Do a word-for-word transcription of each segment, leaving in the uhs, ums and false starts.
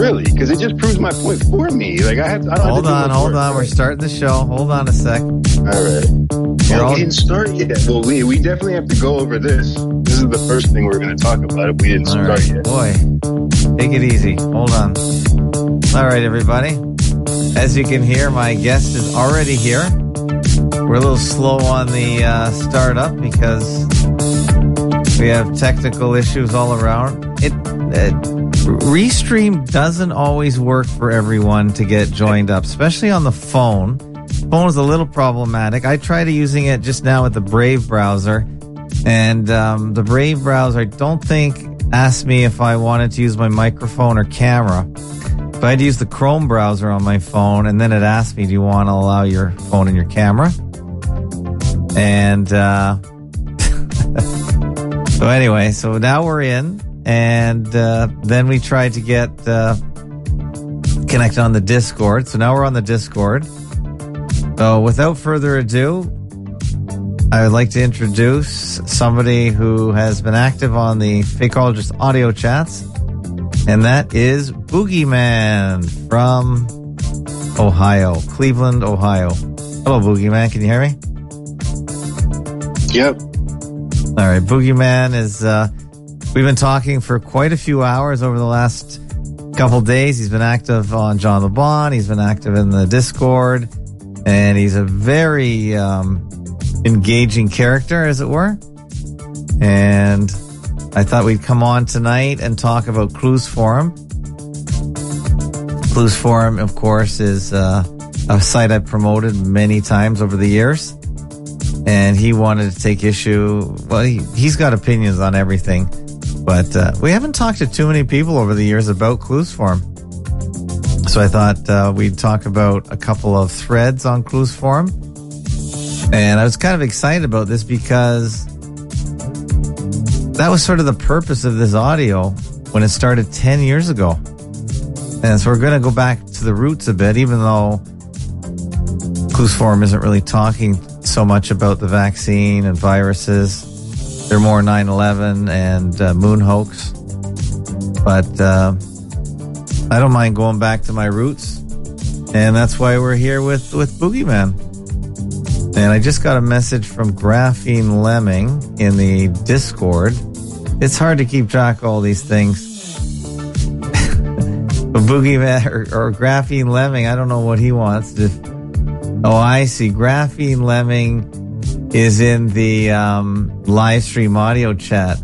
Really? Because it just proves my point for me. Like I have. I don't hold have to on, do hold work, on. right? We're starting the show. Hold on a sec. All right. You're Oh, all... we didn't start yet. Well, we we definitely have to go over this. This is the first thing we're going to talk about if we didn't all start right. yet. Boy, take it easy. Hold on. All right, everybody. As you can hear, my guest is already here. We're a little slow on the uh, startup because we have technical issues all around. It, it Restream doesn't always work for everyone to get joined up, especially on the phone. Phone is a little problematic. I tried using it just now with the Brave browser, and um, the Brave browser, I don't think, asked me if I wanted to use my microphone or camera. So I had to use the Chrome browser on my phone, and then it asked me, do you want to allow your phone and your camera? And uh, so anyway, so now we're in, and uh, then we tried to get uh, connected on the Discord. So now we're on the Discord. So without further ado, I would like to introduce somebody who has been active on the Fakeologist audio chats, and that is Boogeyman from Ohio, Cleveland, Ohio. Hello, Boogeyman. Can you hear me? Yep. All right. Boogeyman is, uh, we've been talking for quite a few hours over the last couple days. He's been active on John LeBon. He's been active in the Discord, and he's a very um, engaging character, as it were. And I thought we'd come on tonight and talk about Clues Forum. Clues Forum, of course, is uh, a site I've promoted many times over the years. And he wanted to take issue. Well, he, he's got opinions on everything. But uh, we haven't talked to too many people over the years about Clues Forum. So I thought uh, we'd talk about a couple of threads on Clues Forum. And I was kind of excited about this because that was sort of the purpose of this audio when it started ten years ago. And so we're going to go back to the roots a bit, even though Clues Forum isn't really talking so much about the vaccine and viruses. They're more nine eleven and uh, moon hoax. But uh, I don't mind going back to my roots. And that's why we're here with, with Boogeyman. And I just got a message from Graphene Lemming in the Discord. It's hard to keep track of all these things. But Boogeyman or, or Graphene Lemming, I don't know what he wants. To, oh, I see. Graphene Lemming is in the um, live stream audio chat.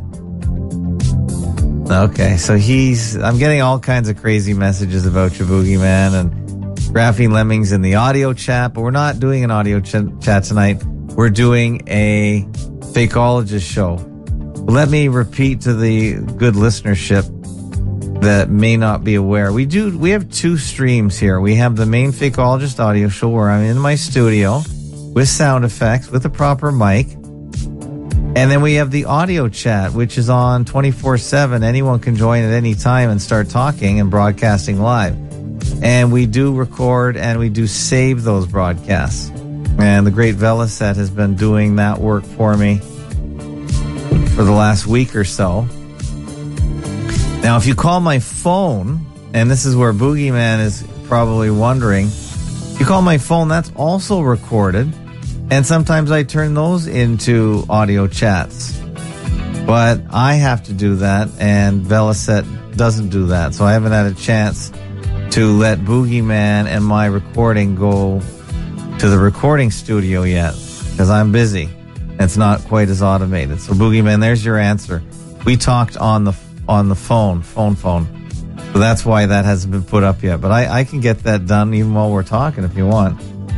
Okay, so he's... I'm getting all kinds of crazy messages about you, Boogeyman, and Graphene Lemming's in the audio chat, but we're not doing an audio ch- chat tonight. We're doing a Fakeologist show. Let me repeat to the good listenership that may not be aware. We do. We have two streams here. We have the main Fakeologist audio show where I'm in my studio with sound effects, with a proper mic. And then we have the audio chat, which is on twenty-four seven. Anyone can join at any time and start talking and broadcasting live. And we do record and we do save those broadcasts. And the great Velaset has been doing that work for me for the last week or so. Now, if you call my phone, and this is where Boogeyman is probably wondering, if you call my phone, that's also recorded. And sometimes I turn those into audio chats. But I have to do that, and Velaset doesn't do that. So I haven't had a chance to let Boogeyman and my recording go to the recording studio yet, because I'm busy. It's not quite as automated. So Boogeyman, there's your answer. We talked on the on the phone, phone, phone. So that's why that hasn't been put up yet. But I, I can get that done even while we're talking if you want.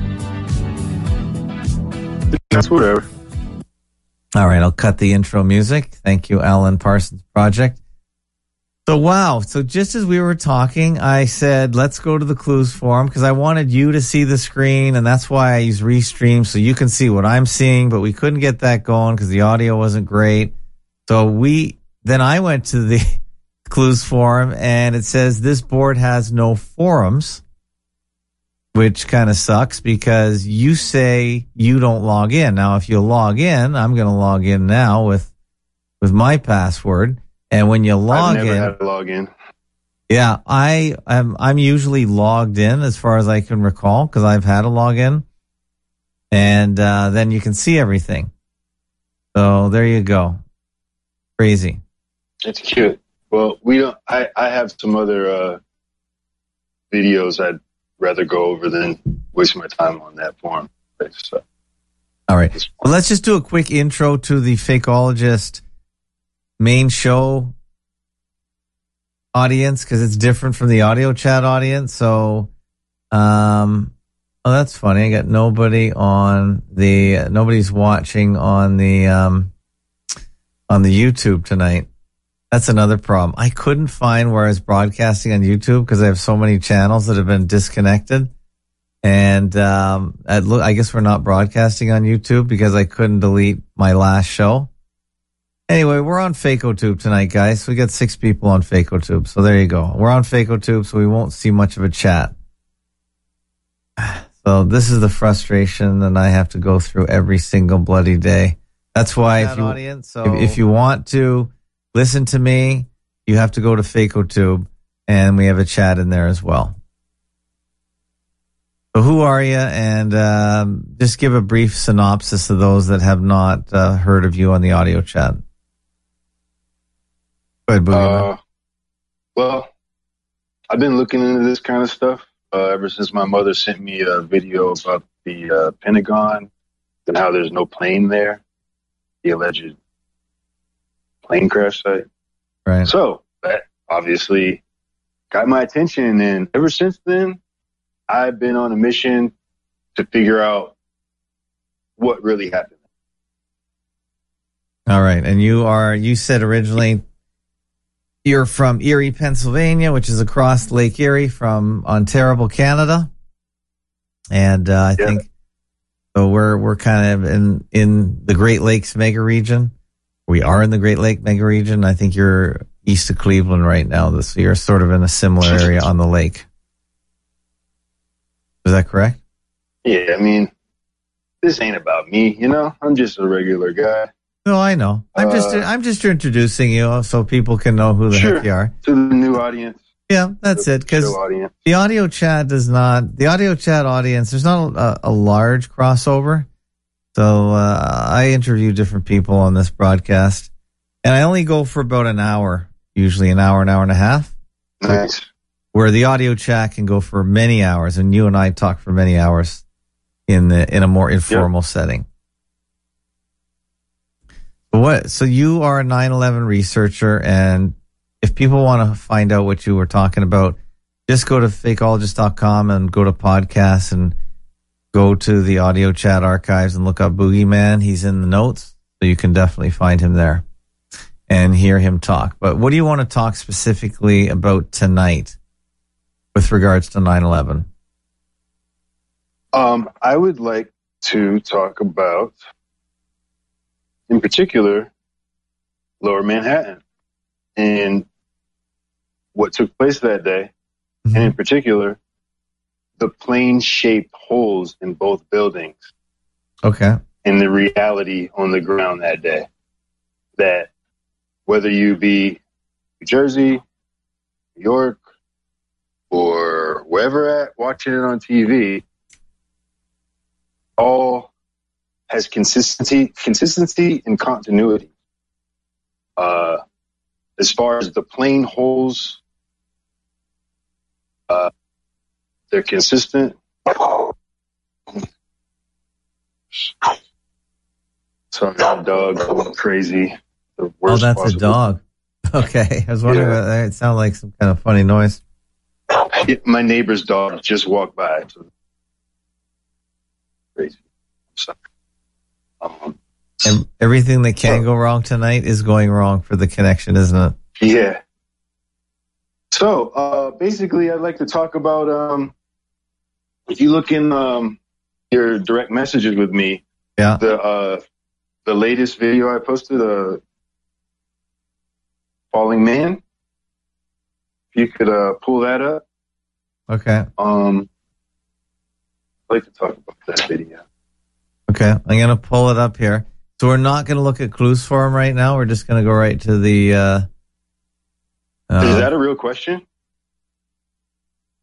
That's whatever. All right, I'll cut the intro music. Thank you, Alan Parsons Project. So, wow. So just as we were talking, I said, let's go to the Clues Forum because I wanted you to see the screen, and that's why I use Restream so you can see what I'm seeing, but we couldn't get that going because the audio wasn't great. So we, then I went to the Clues Forum, and it says this board has no forums, which kind of sucks because you say you don't log in. Now, if you log in, I'm going to log in now with with my password. And when you log I've never in, had to log in. Yeah, I am. I'm usually logged in as far as I can recall because I've had a login, and uh, then you can see everything. So there you go. Crazy. It's cute. Well, we don't. I I have some other uh, videos I'd rather go over than waste my time on that forum. So. All right. Well, let's just do a quick intro to the Fakeologist main show audience because it's different from the audio chat audience. So, um, oh, that's funny. I got nobody on the, nobody's watching on the, um, on the YouTube tonight. That's another problem. I couldn't find where I was broadcasting on YouTube because I have so many channels that have been disconnected. And um, I guess we're not broadcasting on YouTube because I couldn't delete my last show. Anyway, we're on FakeOTube tonight, guys. We got six people on FakeOTube. So there you go. We're on FakeOTube, so we won't see much of a chat. So this is the frustration that I have to go through every single bloody day. That's why if you, audience, so. if, if you want to listen to me, you have to go to FakeOTube, and we have a chat in there as well. So who are you? And um, just give a brief synopsis to those that have not uh, heard of you on the audio chat. Go ahead, Boogie. Uh, well, I've been looking into this kind of stuff uh, ever since my mother sent me a video about the uh, Pentagon and how there's no plane there, the alleged plane crash site. Right. So that obviously got my attention, and ever since then, I've been on a mission to figure out what really happened. All right. And you are, you said originally you're from Erie, Pennsylvania, which is across Lake Erie from Ontario, Canada. And uh, I yeah. think so we're, we're kind of in, in the Great Lakes mega region. We are in the Great Lake mega region. I think you're east of Cleveland right now. So you're sort of in a similar area on the lake. Is that correct? Yeah, I mean, this ain't about me, you know? I'm just a regular guy. No, I know. I'm uh, just I'm just introducing you so people can know who the sure, heck you are. To the new audience. Yeah, that's it. Because the audio chat does not, the audio chat audience, there's not a, a large crossover. So uh, I interview different people on this broadcast. And I only go for about an hour, usually an hour, an hour and a half. Nice. Where the audio chat can go for many hours, and you and I talk for many hours in the in a more informal yep. setting. What? So you are a nine eleven researcher, and if people want to find out what you were talking about, just go to fakeologist dot com and go to podcasts and go to the audio chat archives and look up Boogeyman. He's in the notes, so you can definitely find him there and hear him talk. But what do you want to talk specifically about tonight with regards to nine eleven? Um, I would like to talk about, in particular, Lower Manhattan and what took place that day, mm-hmm. and in particular, the plane-shaped holes in both buildings. Okay. And the reality on the ground that day. That whether you be New Jersey, New York, or wherever at, watching it on T V, all has consistency, consistency and continuity. Uh, as far as the plane holes, uh, they're consistent. Sorry, that dog going crazy. The worst oh, that's possible. A dog. Okay, I was wondering. Yeah. Whether it sounded like some kind of funny noise. It, my neighbor's dog just walked by. So crazy. Sorry. Um, and everything that can uh, go wrong tonight is going wrong for the connection, isn't it? Yeah. So uh, basically, I'd like to talk about um, if you look in um, your direct messages with me, yeah, the uh, the latest video I posted, uh, Falling Man. If you could uh, pull that up. Okay. Um, I'd like to talk about that video. Okay, I'm going to pull it up here. So we're not going to look at clues for him right now. We're just going to go right to the... Uh, uh, Is that a real question?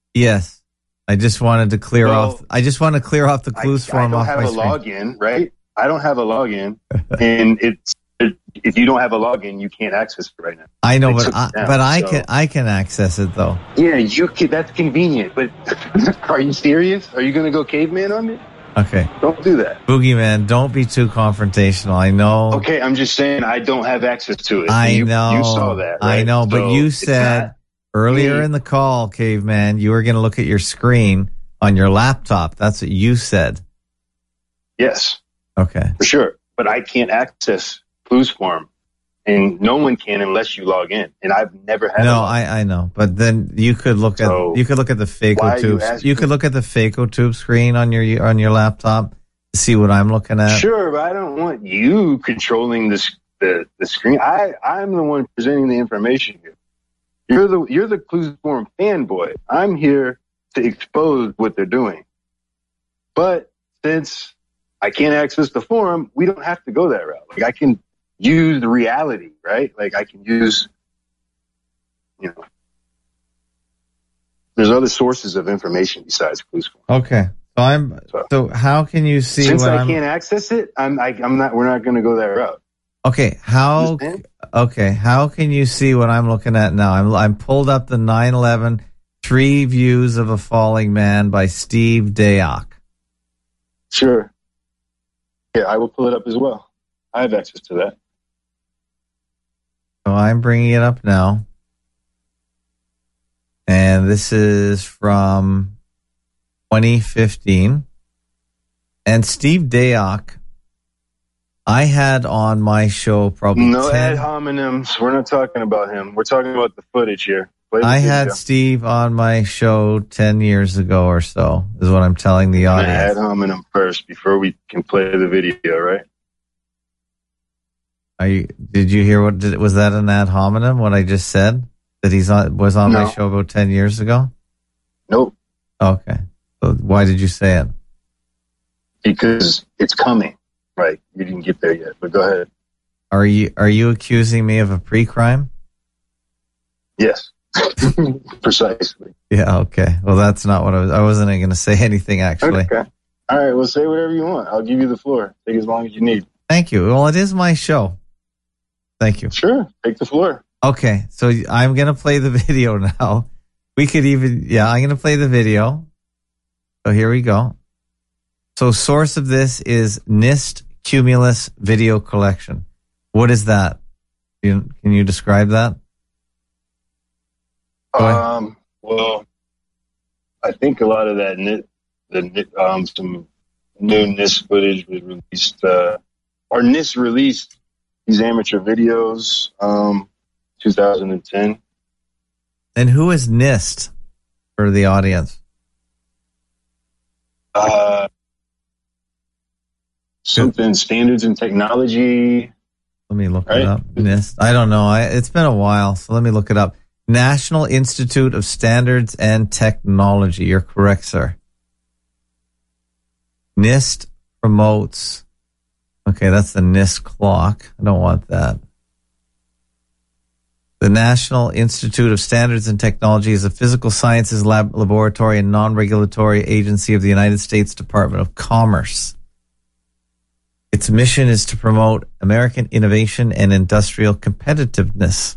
Yes. I just wanted to clear well, off. I just want to clear off the clues I, form I off my don't screen. have a login, right? I don't have a login, and it's it, if you don't have a login, you can't access it right now. I know, They but took I, it down, but I so- can I can access it though. Yeah, you can. That's convenient, but are you serious? Are you going to go caveman on me? Okay. Don't do that. Boogeyman, don't be too confrontational. I know. Okay, I'm just saying I don't have access to it. I you, know. You saw that, right? I know, but So you it's said not earlier me. in the call, Caveman, you were going to look at your screen on your laptop. That's what you said. Yes, Okay. for sure. But I can't access Clues Form, and no one can unless you log in. And I've never had. No, a log in. I, I know, but then you could look So, at you could look at the why are you FacoTube. asking- You could look at the FacoTube screen on your on your laptop to see what I'm looking at. Sure, but I don't want you controlling this the the screen. I I'm the one presenting the information here. You're the you're the Clues Form fanboy. I'm here to expose what they're doing. But since I can't access the forum, we don't have to go that route. Like I can use reality, right? Like I can use, you know, there's other sources of information besides Clues Form. Okay, so I'm So, so how can you see since what I I'm? can't access it, I'm I, I'm not. We're not going to go that route. Okay, how Understand? okay, how can you see what I'm looking at now? I'm I'm pulled up the nine eleven Three Views of a Falling Man by Steve Dayock. Sure. Yeah, I will pull it up as well. I have access to that. So I'm bringing it up now. And this is from twenty fifteen. And Steve Dayock, I had on my show probably No ten. ad hominems. We're not talking about him. We're talking about the footage here. Play the I video. had Steve on my show ten years ago or so, is what I'm telling the An ad audience. hominem first before we can play the video, right? Are you, did you hear what, did, was that an ad hominem, what I just said? That he's on, was on No. my show about ten years ago? Nope. Okay. So why did you say it? Because it's coming. Right. You didn't get there yet, but go ahead. Are you, are you accusing me of a pre-crime? Yes. Precisely. Yeah, okay. Well, that's not what I was, I wasn't going to say anything actually. Okay. All right. Well, say whatever you want. I'll give you the floor. Take as long as you need. Thank you. Well, it is my show. Thank you. Sure. Take the floor. Okay, so I'm going to play the video now. We could even, yeah, I'm going to play the video. So here we go. So source of this is NIST Cumulus Video Collection. What is that? You, can you describe that? Go ahead. Um, well, I think a lot of that, N I the N I um, some new NIST footage was released, uh, or NIST released these amateur videos, um, two thousand ten. And who is NIST for the audience? Uh, something standards and technology. Let me look Right. it up. NIST. I don't know. I, it's been a while, so let me look it up. National Institute of Standards and Technology. You're correct, sir. NIST promotes. Okay, that's the NIST clock. I don't want that. The National Institute of Standards and Technology is a physical sciences lab, laboratory and non-regulatory agency of the United States Department of Commerce. Its mission is to promote American innovation and industrial competitiveness.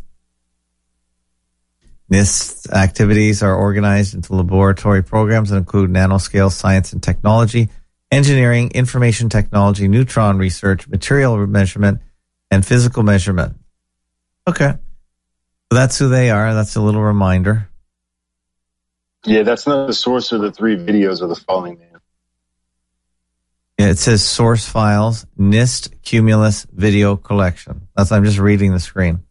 NIST activities are organized into laboratory programs that include nanoscale science and technology, engineering, information technology, neutron research, material measurement, and physical measurement. Okay. So that's who they are. That's a little reminder. Yeah, that's not the source of the three videos of the falling man. Yeah, it says source files, NIST Cumulus Video Collection. That's, I'm just reading the screen.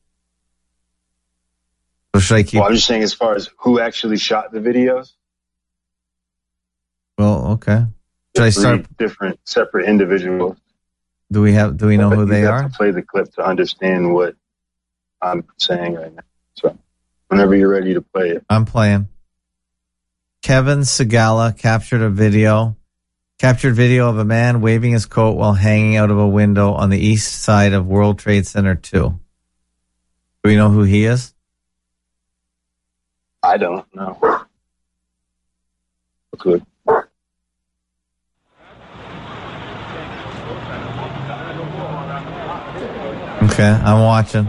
So should I keep? Well, I'm just saying as far as who actually shot the videos. Well, okay. Should I Three start? different separate individuals. Do we have, do we know But who you they have are? to play the clip to understand what I'm saying right now. So whenever you're ready to play it. I'm playing. Kevin Segala captured a video, captured video of a man waving his coat while hanging out of a window on the east side of World Trade Center two. Do we know who he is? I don't know. could. Okay, I'm watching.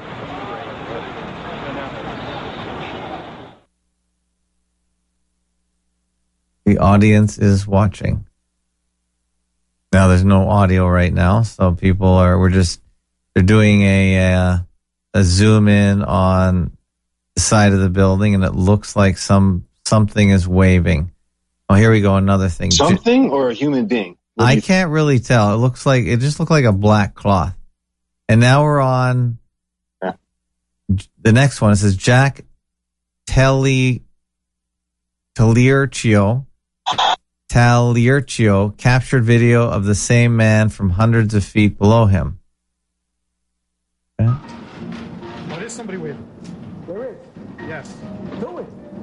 The audience is watching. Now there's no audio right now, so people are, we're just, they're doing a, uh, a zoom in on the side of the building, and it looks like some, something is waving. Oh, here we go. Another thing. Something or a human being? I can't really tell. It looks like, it just looked like a black cloth. And now we're on yeah. the next one. It says Jack Telly, Taliercio, Taliercio captured video of the same man from hundreds of feet below him. Okay. Oh, there's somebody waving. There is? Yes. Do it.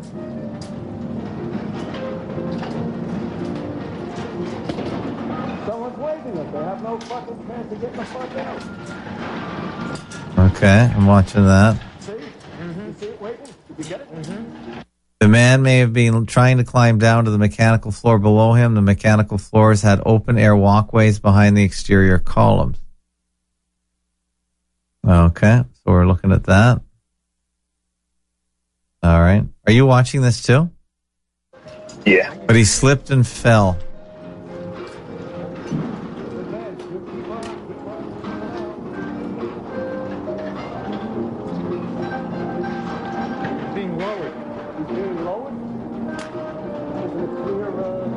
Someone's waving us. They have no fucking chance to get the fuck out. Okay, I'm watching that. See? Mm-hmm. You see it waving? Did you get it? Mm-hmm. The man may have been trying to climb down to the mechanical floor below him. The mechanical floors had open air walkways behind the exterior columns. Okay, so we're looking at that. All right. Are you watching this too? Yeah. But he slipped and fell. Being lowered. Being lowered? Isn't it clear, uh,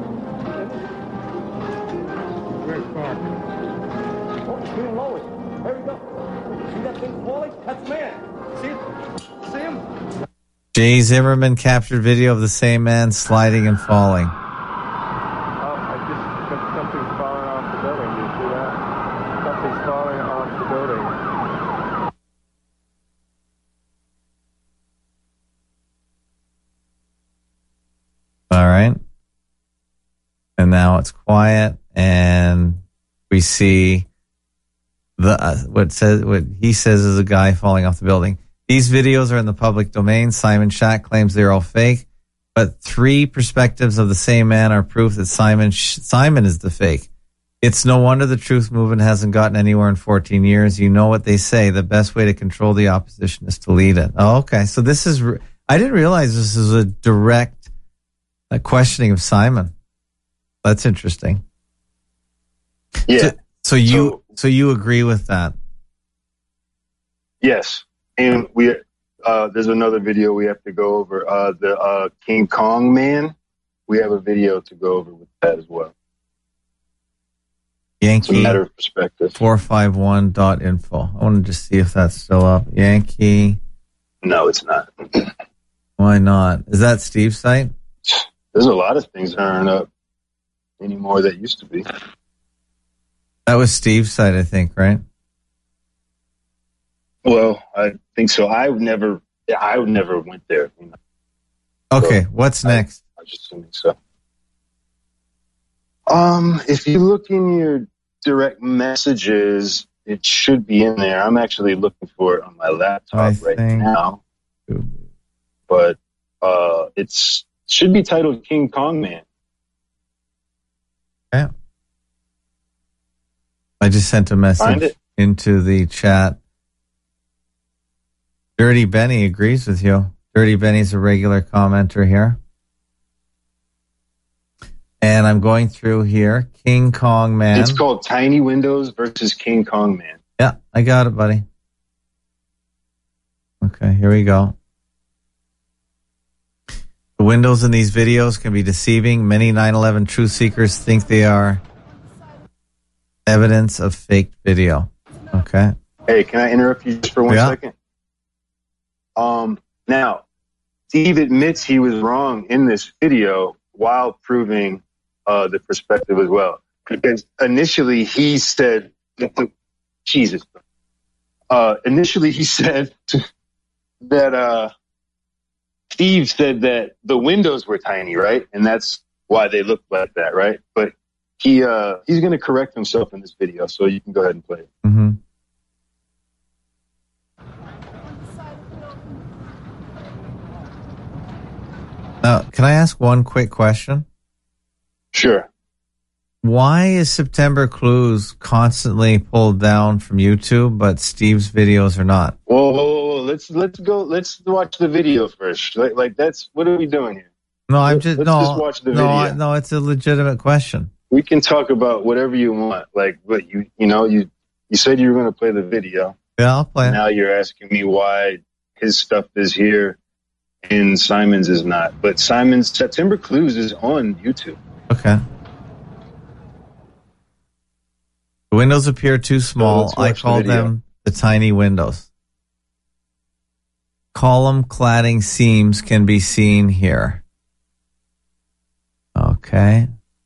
very far. Oh, it's being lowered. There we go. See that thing falling? That's man. See it? See him? Jay Zimmerman captured video of the same man sliding and falling. Oh, I just, something's falling off the building. Do you see that? Something's falling off the building. All right. And now it's quiet, and we see the uh, what says what he says is a guy falling off the building. These videos are in the public domain. Simon Shack claims they're all fake, but three perspectives of the same man are proof that Simon Simon is the fake. It's no wonder the truth movement hasn't gotten anywhere in fourteen years. You know what they say: the best way to control the opposition is to lead it. Oh, okay. So this is. I didn't realize this is a direct uh, questioning of Simon. That's interesting. Yeah. So, so you so, so you agree with that? Yes. And we, uh, there's another video we have to go over. Uh, the uh, King Kong man, we have a video to go over with that as well. Yankee. It's a matter of perspective. four five one dot info. I want to just see if that's still up. Yankee. No, it's not. Why not? Is that Steve's site? There's a lot of things that aren't up anymore that used to be. That was Steve's site, I think, right? Well, I think so. I would never, I would never went there. You know? Okay, so what's I, next? I was just assuming so. Um, if you look in your direct messages, it should be in there. I'm actually looking for it on my laptop I right think... now, but uh, it's should be titled King Kong Man. Yeah. I just sent a message into the chat. Dirty Benny agrees with you. Dirty Benny's a regular commenter here. And I'm going through here. King Kong Man. It's called Tiny Windows versus King Kong Man. Yeah, I got it, buddy. Okay, here we go. The windows in these videos can be deceiving. Many nine eleven truth seekers think they are evidence of faked video. Okay. Hey, can I interrupt you just for one yeah. second? Um, now, Steve admits he was wrong in this video while proving uh, the perspective as well. Because initially he said, Jesus, uh, initially he said that uh, Steve said that the windows were tiny, right? And that's why they looked like that, right? But he uh, he's going to correct himself in this video, so you can go ahead and play it. Mm-hmm. Now, can I ask one quick question? Sure. Why is September Clues constantly pulled down from YouTube, but Steve's videos are not? Whoa, whoa, whoa, whoa. Let's let's go. Let's watch the video first. Like, like that's what are we doing here? No, I'm Let, just let's no, just watch the no, video. I, no. It's a legitimate question. We can talk about whatever you want. Like, but you you know you you said you were going to play the video. Yeah, I'll play it. Now you're asking me why his stuff is here and Simon's is not. But Simon's September Clues is on YouTube. Okay. The windows appear too small. So I let's watch call the video. them the tiny windows. Column cladding seams can be seen here. Okay.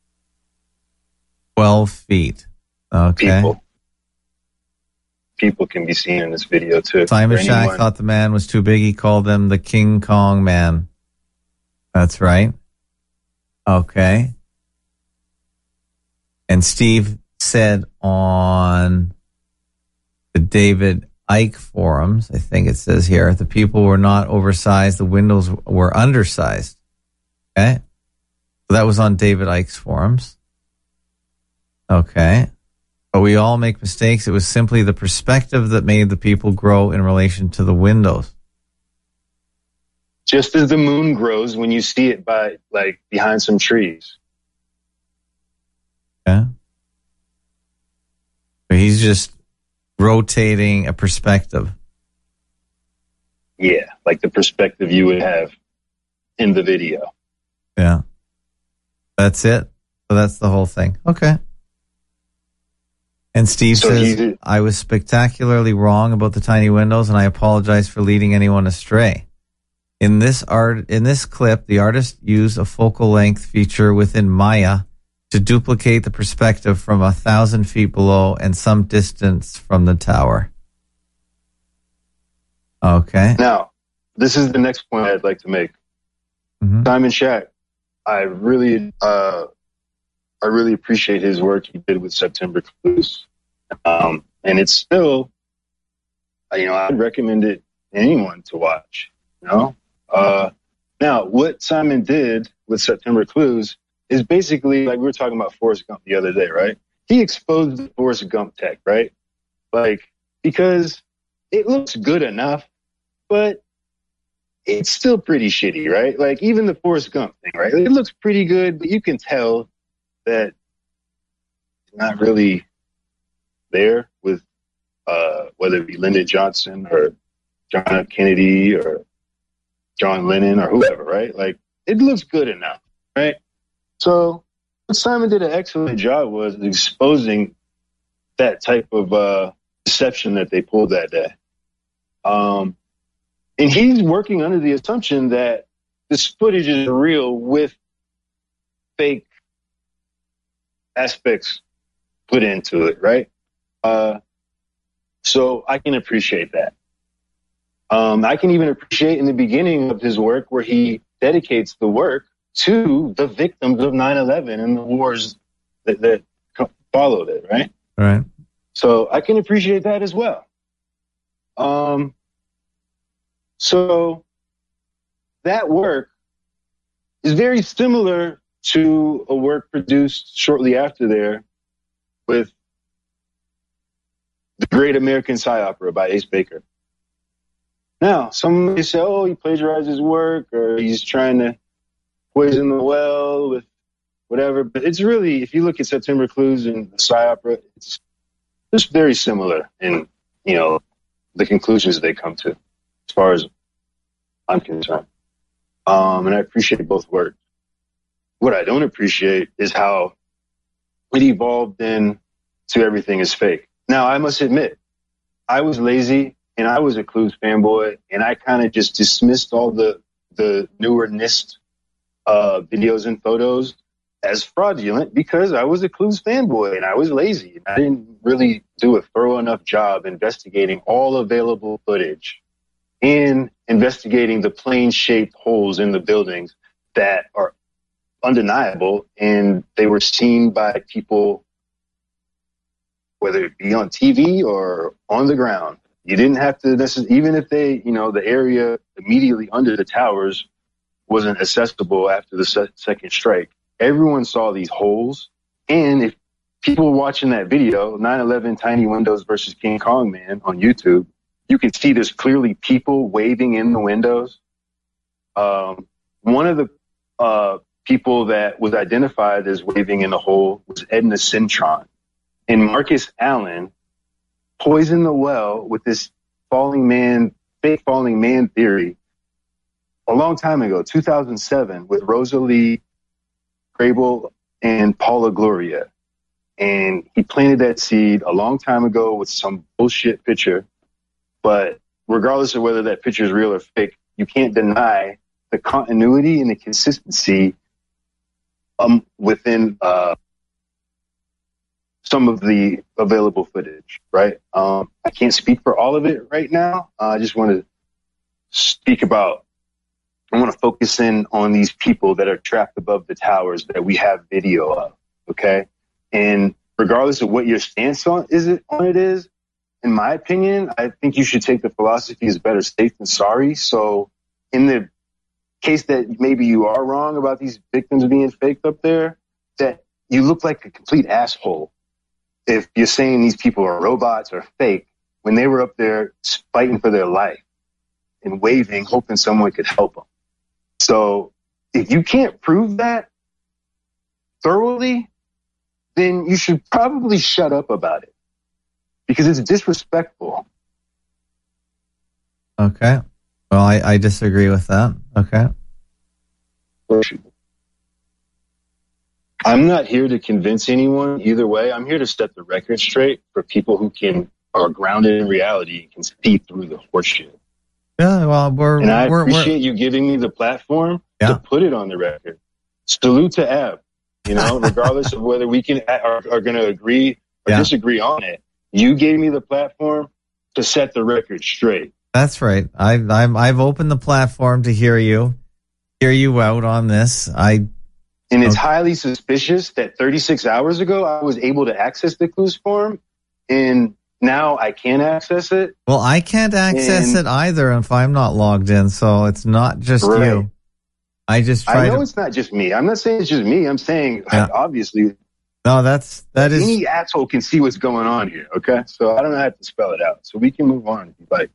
twelve feet. Okay. People. People can be seen in this video too. Simon For Shack anyone- thought the man was too big. He called them the King Kong man. That's right. Okay. And Steve said on the David Icke forums, I think it says here, the people were not oversized. The windows were undersized. Okay. So that was on David Icke's forums. Okay. But we all make mistakes. It was simply the perspective that made the people grow in relation to the windows. Just as the moon grows when you see it by like behind some trees. Okay. But he's just rotating a perspective. Yeah, like the perspective you would have in the video. Yeah. That's it. So that's the whole thing. Okay. And Steve So says, he- I was spectacularly wrong about the tiny windows and I apologize for leading anyone astray. In this art, in this clip, the artist used a focal length feature within Maya to duplicate the perspective from a thousand feet below and some distance from the tower. Okay. Now, this is the next point I'd like to make. Mhm. Simon Shack, I really, uh, I really appreciate his work he did with September Clues. Um, and it's still, you know, I'd recommend it to anyone to watch, you know? Uh, now, what Simon did with September Clues is basically like we were talking about Forrest Gump the other day, right? He exposed the Forrest Gump tech, right? Like, because it looks good enough, but it's still pretty shitty, right? Like even the Forrest Gump thing, right? It looks pretty good, but you can tell that it's not really there with uh, whether it be Lyndon Johnson or John F. Kennedy or John Lennon or whoever, right? Like it looks good enough, right? So what Simon did an excellent job was exposing that type of uh, deception that they pulled that day. Um, and he's working under the assumption that this footage is real with fake aspects put into it, right? Uh, so I can appreciate that. Um, I can even appreciate in the beginning of his work where he dedicates the work to the victims of nine eleven and the wars that, that followed it, right? Right. So I can appreciate that as well. Um, so that work is very similar to a work produced shortly after there with The Great American Psy Opera by Ace Baker. Now, some may say, oh, he plagiarized his work or he's trying to poison the well with whatever. But it's really, if you look at September Clues and the Psy Opera, it's just very similar in, you know, the conclusions they come to, as far as I'm concerned. Um, and I appreciate both works. What I don't appreciate is how it evolved into everything is fake. Now, I must admit, I was lazy and I was a Clues fanboy, and I kind of just dismissed all the, the newer NIST uh, videos and photos as fraudulent because I was a Clues fanboy and I was lazy. And I didn't really do a thorough enough job investigating all available footage and investigating the plane-shaped holes in the buildings that are undeniable, and they were seen by people, whether it be on T V or on the ground. You didn't have to necessarily, even if they, you know, the area immediately under the towers wasn't accessible after the se- second strike. everyone saw these holes. And if people were watching that video, nine eleven Tiny Windows versus King Kong Man on YouTube, you can see there's clearly people waving in the windows. Um, one of the uh, people that was identified as waving in the hole was Edna Cintron. And Marcus Allen poisoned the well with this falling man, fake falling man theory a long time ago, two thousand seven, with Rosalie Crable and Paula Gloria. And he planted that seed a long time ago with some bullshit picture. But regardless of whether that picture is real or fake, you can't deny the continuity and the consistency um, within uh, some of the available footage, right? Um, I can't speak for all of it right now. Uh, I just want to speak about, I want to focus in on these people that are trapped above the towers that we have video of, okay? And regardless of what your stance on is it on it is, in my opinion, I think you should take the philosophy is better safe than sorry. So in the case that maybe you are wrong about these victims being faked up there, that you look like a complete asshole if you're saying these people are robots or fake when they were up there fighting for their life and waving, hoping someone could help them. So if you can't prove that thoroughly, then you should probably shut up about it because it's disrespectful. Okay. Well, I, I disagree with that. Okay. I'm not here to convince anyone either way. I'm here to set the record straight for people who can are grounded in reality and can see through the horseshit. Yeah, well, we're and I we're, appreciate we're, you giving me the platform yeah. to put it on the record. Salute to Ab. You know, regardless of whether we can are, are going to agree or yeah. disagree on it, you gave me the platform to set the record straight. That's right. I, I'm I've opened the platform to hear you, hear you out on this. I and it's okay. highly suspicious that thirty-six hours ago I was able to access the clues form, and now I can't access it. Well, I can't access and, it either if I'm not logged in, so it's not just right. you. I just try I know to, it's not just me. I'm not saying it's just me. I'm saying yeah. obviously. No, that's that is any asshole can see what's going on here. Okay, so I don't have to spell it out. So we can move on if you like.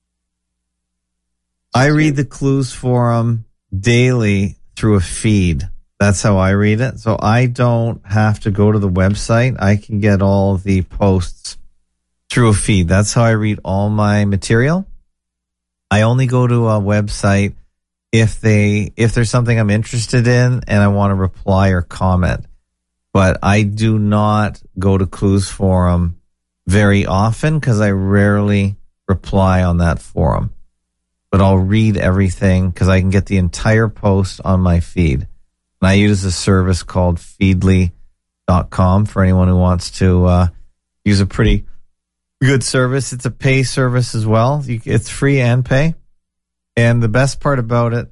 I read the Clues Forum daily through a feed. That's how I read it. So I don't have to go to the website. I can get all the posts through a feed. That's how I read all my material. I only go to a website if they if there's something I'm interested in and I want to reply or comment. But I do not go to Clues Forum very often because I rarely reply on that forum. But I'll read everything because I can get the entire post on my feed. And I use a service called feedly dot com for anyone who wants to uh, use a pretty good service. It's a pay service as well. You, it's free and pay. And the best part about it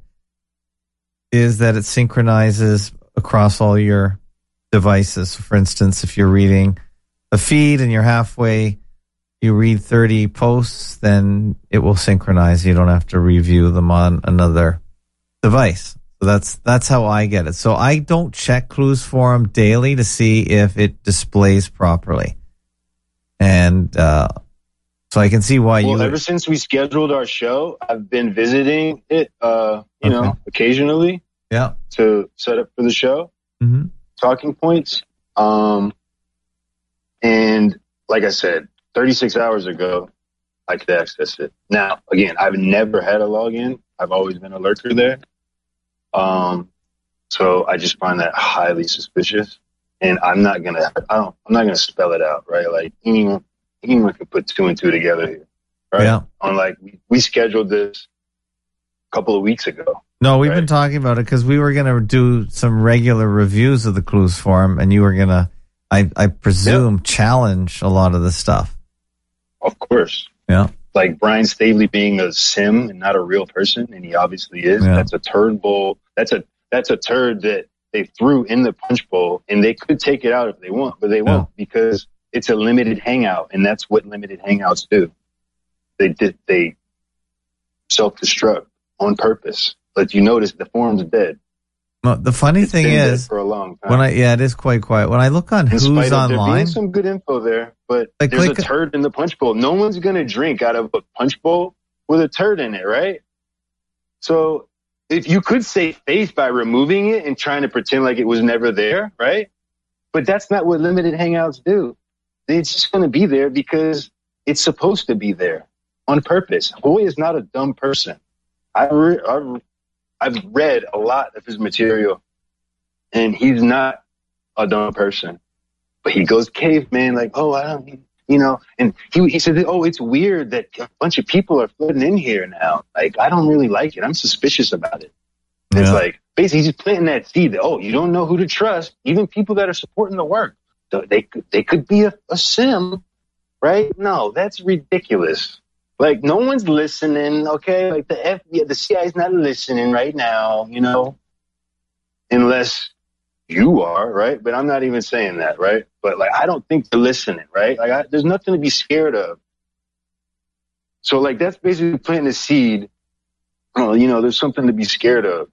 is that it synchronizes across all your devices. So for instance, if you're reading a feed and you're halfway, you read thirty posts, then it will synchronize. You don't have to review them on another device. So that's that's how I get it. So I don't check Clues Forum daily to see if it displays properly. And uh, so I can see why well, you... Well, ever since we scheduled our show, I've been visiting it, uh, you okay. know, occasionally. Yeah. To set up for the show. Mm-hmm. Talking points. Um, and like I said, thirty-six hours ago, I could access it. Now, again, I've never had a login. I've always been a lurker there. Um, so I just find that highly suspicious. And I'm not gonna, I don't, I'm not gonna spell it out, right? Like anyone, anyone could put two and two together here, right? Yeah. On like we, we scheduled this a couple of weeks ago. No, we've right? been talking about it because we were gonna do some regular reviews of the Clues Forum, and you were gonna, I, I presume, yep. challenge a lot of the stuff. Of course. Yeah. Like Brian Stavely being a sim and not a real person, and he obviously is. Yeah. That's a turd bowl. That's a that's a turd that they threw in the punch bowl, and they could take it out if they want, but they won't yeah. because it's a limited hangout, and that's what limited hangouts do. They did they self-destruct on purpose. But you notice the forum's dead. Well, the funny It's thing been dead is, for a long time. when I yeah, it is quite quiet. When I look on In who's spite of there being online, some good info there, but Like, there's like- a turd in the punch bowl. No one's gonna drink out of a punch bowl with a turd in it, right? So if you could save face by removing it and trying to pretend like it was never there, right? But that's not what limited hangouts do. It's just gonna be there because it's supposed to be there on purpose. Hoy is not a dumb person. I've, re- I've, I've read a lot of his material, and he's not a dumb person. But he goes caveman, like, oh, I don't, you know, and he, he said, oh, it's weird that a bunch of people are flooding in here now. Like, I don't really like it. I'm suspicious about it. Yeah. It's like, basically, he's just planting that seed that, oh, you don't know who to trust. Even people that are supporting the work, so they could, they could be a, a sim, right? No, that's ridiculous. Like, no one's listening, okay? Like, the F B I, the C I A is not listening right now, you know, unless you are, right? But I'm not even saying that, right? But, like, I don't think they're listening, right? Like, I, there's nothing to be scared of. So, like, that's basically planting a seed. Oh, you know, there's something to be scared of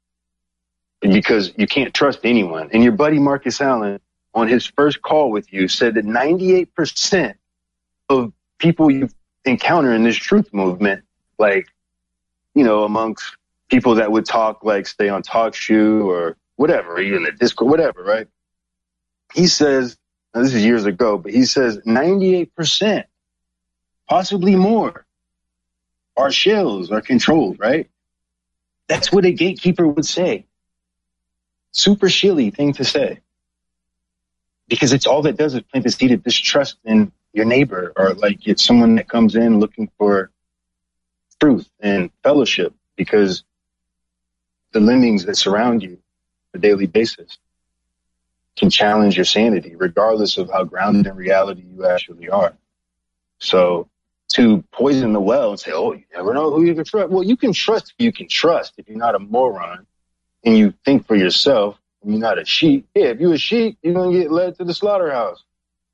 because you can't trust anyone. And your buddy Marcus Allen, on his first call with you, said that ninety-eight percent of people you encounter in this truth movement, like, you know, amongst people that would talk, like, stay on TalkShoe or whatever, even the Discord, whatever, right? He says, now this is years ago, but he says ninety-eight percent, possibly more, are shells, are controlled, right? That's what a gatekeeper would say. Super shilly thing to say. Because it's all that does is plant the seed of distrust in your neighbor, or like it's someone that comes in looking for truth and fellowship, because the lemmings that surround you on a daily basis can challenge your sanity, regardless of how grounded in reality you actually are. So to poison the well and say, oh, you never know who you can trust. Well, you can trust who you can trust if you're not a moron and you think for yourself and you're not a sheep. Yeah, if you're a sheep, you're going to get led to the slaughterhouse.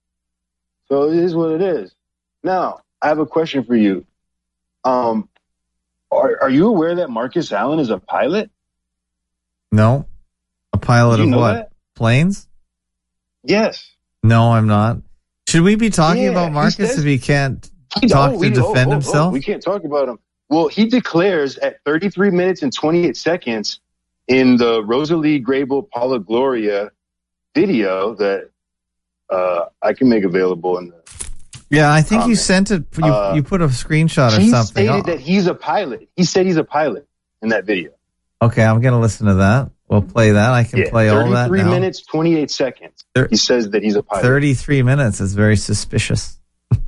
So it is what it is. Now, I have a question for you. Um, are, are you aware that Marcus Allen is a pilot? no, a pilot Did of you know what? that? Planes? Yes. No, I'm not. Should we be talking Yeah, about he Marcus says- if he can't He- talk oh, to we- oh, defend oh, oh, himself? we can't talk about him. Well, he declares at thirty-three minutes and twenty-eight seconds in the Rosalie Grable Paula Gloria video that uh, I can make available in the. Yeah, I think you comment. sent it. You, Uh, you put a screenshot or He something. stated Oh, that he's a pilot. He said he's a pilot in that video. okay, I'm going to listen to that. We'll play that. I can Yeah, play all that thirty-three now. minutes, twenty-eight seconds. Thir- He says that he's a pilot. thirty-three minutes is very suspicious.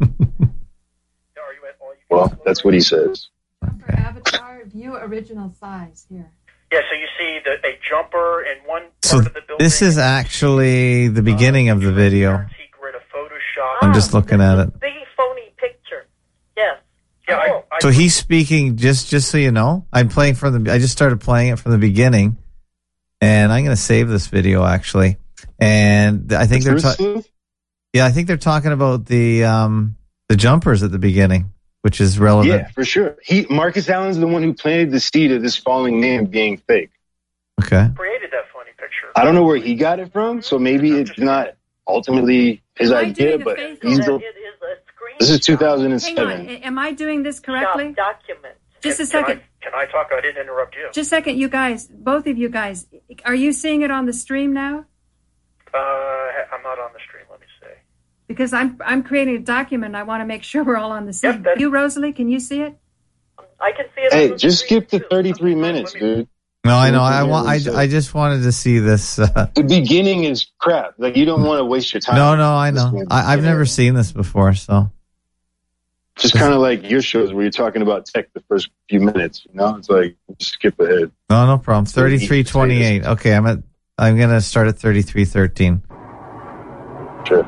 Well, that's what he says. For Avatar, view original size here. Yeah, so you see the, a jumper in one part So of the building. this is actually the beginning of the video. Secret of Photoshop. I'm just looking at it. Big phony picture. Yes. Yeah, I, I, So he's speaking, just just so you know, I'm playing from the, I just started playing it from the beginning, and I'm going to save this video actually. And I think The they're, truth ta- sleuth? yeah, I think they're talking about the, um, the jumpers at the beginning, which is relevant. Yeah, for sure. He Marcus Allen's the one who planted the seed of this falling man being fake. Okay. created that funny picture. I don't know where he got it from, so maybe it's not ultimately his Am I idea, doing a but faithful- he's That the, it is a screen. this is two thousand Hang seven. on. A- Am I doing this correctly? document. Just a Can second. I, can I talk? I didn't interrupt you. Just a second, you guys, both of you guys. Are you seeing it on the stream now? Uh, I'm not on the stream. Let me see. Because I'm I'm creating a document. I want to make sure we're all on the Yep, same. that- you, Rosalie, can you see it? I can see it. on Hey, the just screen, skip the too. thirty-three minutes, dude. No, I know. I Yeah, want. we I, said- I just wanted to see this. Uh, The beginning is crap. Like, you don't want to waste your time. no, no, I know. This I, I've yeah. never seen this before, so Just kind of like your shows where you're talking about tech the first few minutes. You know, it's like just skip ahead. no, no problem. Thirty-three twenty-eight. Okay, I'm at. I'm gonna start at thirty-three thirteen. Sure.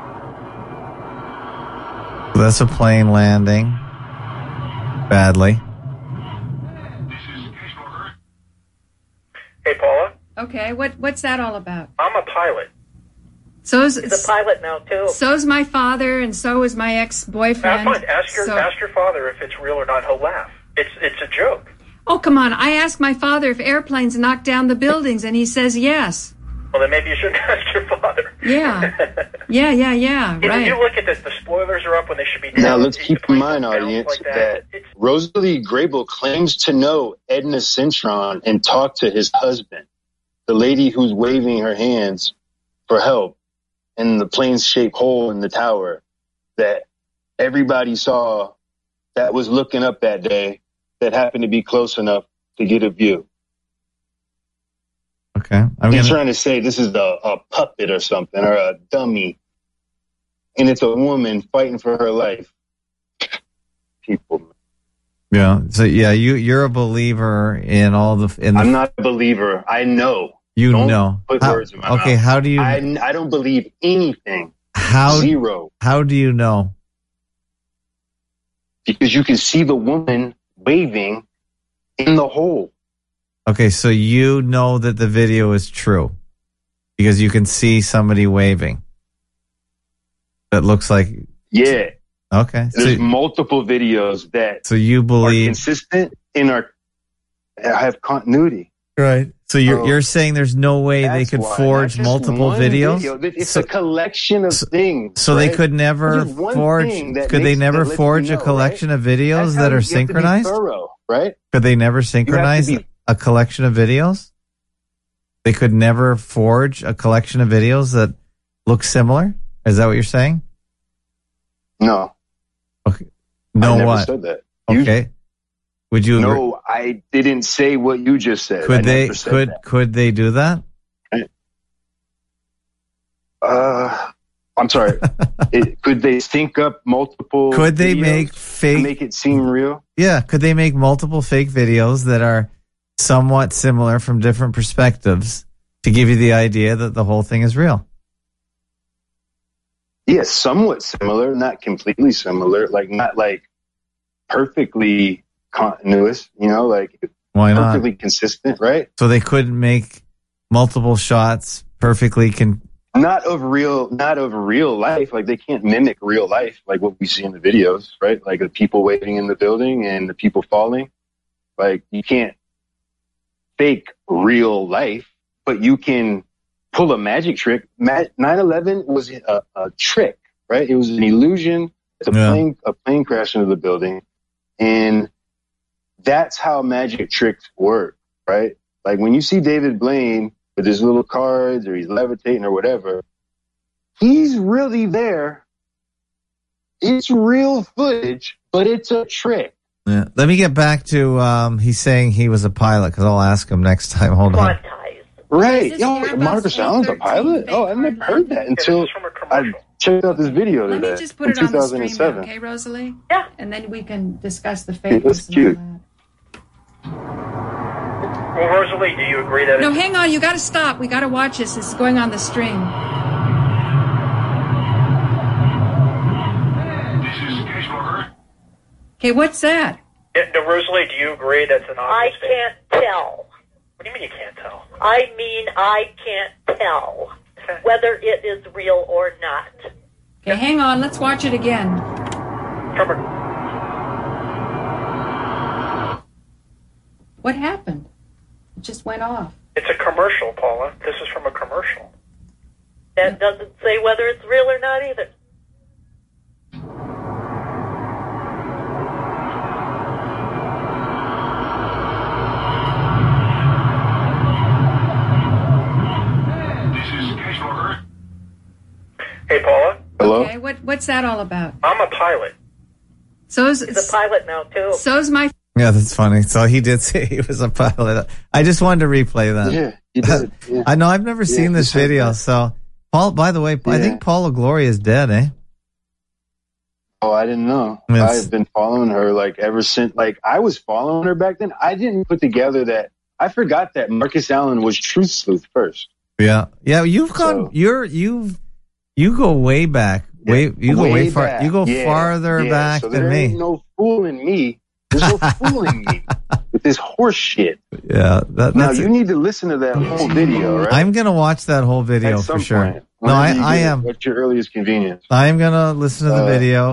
So that's a plane landing badly. Hey, Paula, Okay. What what's that all about? I'm a pilot. So's He's a pilot now, too. so's my father, and so is my Have ex-boyfriend. fun. Ask your So- ask your father if it's real or not. He'll laugh. It's it's a joke. Oh, come on. I asked my father if airplanes knock down the buildings, and he says yes. Well, then maybe you shouldn't ask your father. Yeah. Yeah, yeah, yeah. Hey, Right. You look at this. The spoilers are up when they should be down. Now, let's The keep in planes mind, don't bounce audience, like that It's, Rosalie Grable claims to know Edna Cintron and talk to his husband, the lady who's waving her hands for help in the plane-shaped hole in the tower that everybody saw that was looking up that day that happened to be close enough to get a view. Okay. I'm He's gonna, trying to say this is a, a puppet or something, or a dummy. And it's a woman fighting for her life. People. yeah. So yeah, you you're a believer in all the. In the I'm not a believer. I know. You Don't know. put How- words in my okay. mouth. How do you? I, I don't believe anything. how Zero. How do you know? Because you can see the woman waving in the hole. Okay, so you know that the video is true because you can see somebody waving. That looks like Yeah. okay. There's So, multiple videos that so you are believe consistent and are have continuity. right? So you're So you're saying there's no way they That's could why. forge Not just multiple one videos. video. It's So- a collection of so- things. So they right? could never There's one forge. thing that Could they makes- never that lets you forge know, a collection of videos That's how that you are have to be synchronized? thorough, right? Could they never synchronize be- a collection of videos? They could never forge a collection of videos that look similar? Is that what you're saying? No. Okay. I No, never what? said that. You- Okay. Would you agree? No, I didn't say what you just said. I Could they never said could that. could they do that? Uh, I'm sorry. it, could they sync up multiple? Could they videos make to fake make it seem real? Yeah, could they make multiple fake videos that are somewhat similar from different perspectives to give you the idea that the whole thing is real? Yes, somewhat similar, not completely similar. Like not like perfectly continuous. You know, like Why not? perfectly consistent, right? So they couldn't make multiple shots perfectly con- Not of real, not of real life. Like they can't mimic real life, like what we see in the videos, right? Like the people waiting in the building and the people falling. Like you can't fake real life, but you can pull a magic trick. nine eleven was a, a trick, right? It was an illusion. It's a Yeah. plane, a plane crash into the building, and that's how magic tricks work, right? Like when you see David Blaine with his little cards or he's levitating or whatever, he's really there. It's real footage, but it's a trick. Yeah. Let me get back to um he's saying he was a pilot because I'll ask him next time. Hold on. Quantized. Right. Is this Yo, Airbus Marcus Allen's a A thirteen pilot? Oh, I've fake never heard that Yeah, until this is from a I commercial. checked out this video Let today. me just put it from on the stream now, two thousand seven. okay, Rosalie? Yeah. And then we can discuss the Hey, that's fakeness and cute. all that. Well, Rosalie, do you agree that No, it's hang on. You got to stop. We got to watch this. This is going on the stream. Okay, what's that? Yeah, no, Rosalie, do you agree that's an I obvious fake? can't tell. What do you mean you can't tell? I mean, I can't tell whether it is real or not. Okay, hang on. Let's watch it again. From a, What happened? It just went off. it's a commercial, Paula. This is from a commercial. That doesn't say whether it's real or not either. Hey, Paula, Hello? Okay, what what's that all about? I'm a pilot. So's He's a pilot now, too. so's my Yeah, that's funny. So he did say he was a pilot. I just wanted to replay that. Yeah, you did. Yeah. I know I've never Yeah, seen this you said video. that. So Paul, by the way, I Yeah. think Paula Gloria is dead, eh? Oh, I didn't know. Yes. I've been following her like ever since. Like I was following her back then. I didn't put together that. I forgot that Marcus Allen was Truth Sleuth first. Yeah, yeah. You've gone. So- You're you've you go way back. Way you go way, far. back. You go Yeah, farther yeah. back so than there me. ain't no fooling me. There's no fooling me with this horse shit. Yeah, that, Now that's. you it. need to listen to that whole video, right? I'm gonna watch that whole video At some for sure. point. No, I, Whenever you I get it, am. At your earliest convenience. I am gonna listen to the Uh, video,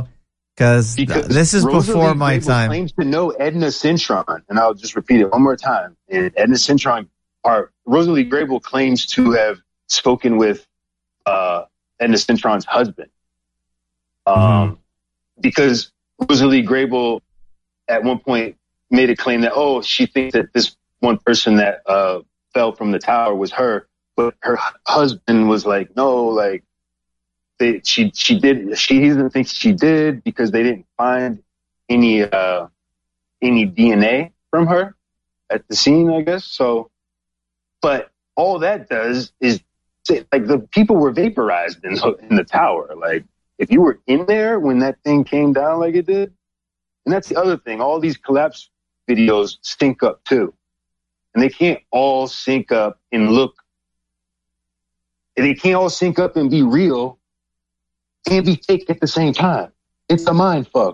Because this is Rosalie before my Grable time. claims to know Edna Cintron, and I'll just repeat it one more time. And Edna Cintron, or Rosalie Grable claims to have spoken with uh, Edna Cintron's husband. Um, Mm-hmm. Because Rosalie Grable at one point made a claim that, oh, she thinks that this one person that uh, fell from the tower was her, but her husband was like, no, like, They, she she did she doesn't think she did because they didn't find any uh, any D N A from her at the scene, I guess. So, but all that does is say, like the people were vaporized in the, in the tower. Like if you were in there when that thing came down like it did, and that's the other thing. All these collapse videos sync up too, and they can't all sync up and look. They can't all sync up and be real. And be fake at the same time. It's a mind fuck.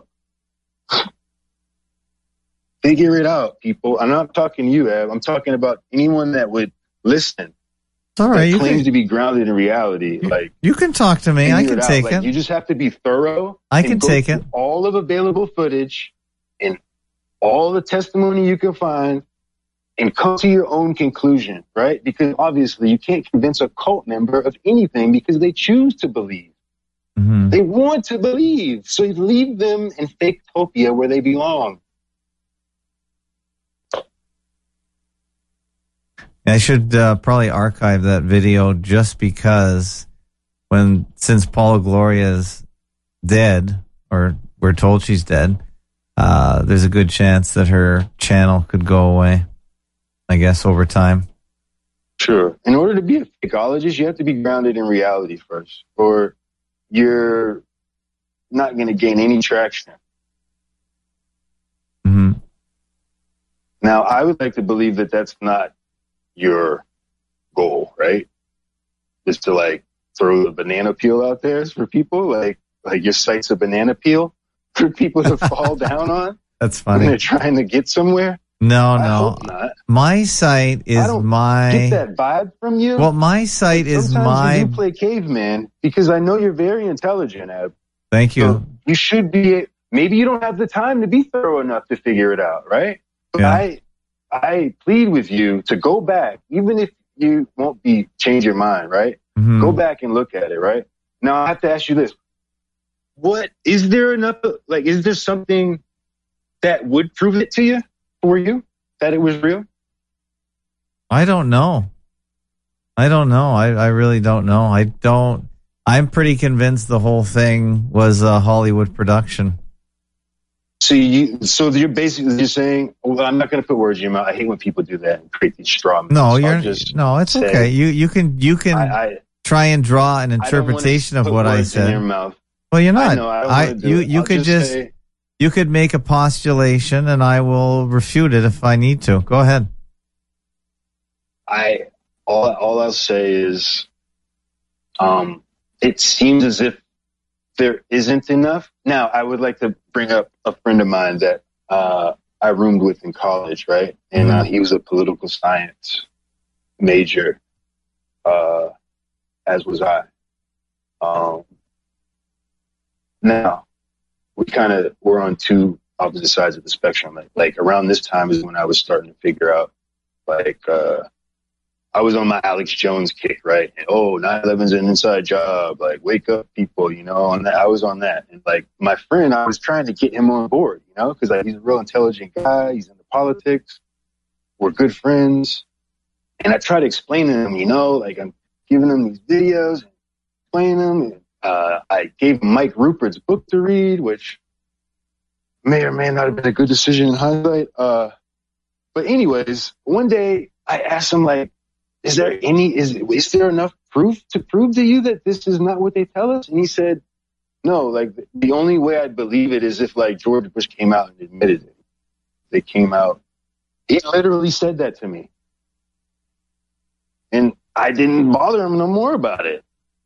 Figure it out, people. I'm not talking to you, Ab. I'm talking about anyone that would listen. It's all right. That You claims can, to be grounded in reality. you, like you can talk to me. I figure can it out. take Like, it. You just have to be thorough. I and can go take through it. all of available footage and all the testimony you can find and come to your own conclusion, right? Because obviously you can't convince a cult member of anything because they choose to believe. Mm-hmm. They want to believe, so you leave them in Faketopia where they belong. I should uh, probably archive that video just because when, since Paula Gloria's dead, or we're told she's dead, uh, there's a good chance that her channel could go away, I guess, over time. Sure. In order to be a fakeologist, you have to be grounded in reality first, or you're not going to gain any traction. Mm-hmm. Now, I would like to believe that that's not your goal, right? Just to like throw the banana peel out there for people, like like your site's a banana peel for people to fall down on. That's when funny. they're trying to get somewhere. No, I no. hope not. My site is I don't my. get that vibe from you. Well, my site But is sometimes my. you do play caveman because I know you're very intelligent, Ab. Thank you. So you should be. Maybe you don't have the time to be thorough enough to figure it out, right? But Yeah. I, I plead with you to go back, even if you won't be change your mind, right? Mhm. Go back and look at it, right? Now I have to ask you this: what is there enough? Like, is there something that would prove it to you for you that it was real? I don't know. I don't know. I, I really don't know. I don't. I'm pretty convinced the whole thing was a Hollywood production. So you, so you're basically just saying, well, I'm not going to put words in your mouth. I hate when people do that and create these straw men. No, So you're I'll just no. It's say, okay. You you can you can I, I, try and draw an I don't wanna interpretation of put what I words in your said. mouth. Well, you're not. I know. I don't I wanna do you it. you I'll could just say, you could make a postulation, and I will refute it if I need to. Go ahead. I all all I'll say is, um, it seems as if there isn't enough. Now, I would like to bring up a friend of mine that uh, I roomed with in college, right? And uh, he was a political science major, uh, as was I. Um, now, we kind of were on two opposite sides of the spectrum. Like, like around this time is when I was starting to figure out, like, uh, I was on my Alex Jones kick, right? And, oh, nine eleven's an inside job. Like, wake up, people, you know, on that. I was on that. And, like, my friend, I was trying to get him on board, you know, because, like, he's a real intelligent guy. He's into politics. We're good friends. And I try to explain to him, you know, like, I'm giving him these videos, and explaining them. And, uh, I gave him Mike Rupert's book to read, which may or may not have been a good decision in hindsight. Uh, but anyways, one day I asked him, like, is there any, is, is there enough proof to prove to you that this is not what they tell us? And he said, no, like the only way I'd believe it is if like George Bush came out and admitted it. They came out. He literally said that to me. And I didn't bother him no more about it.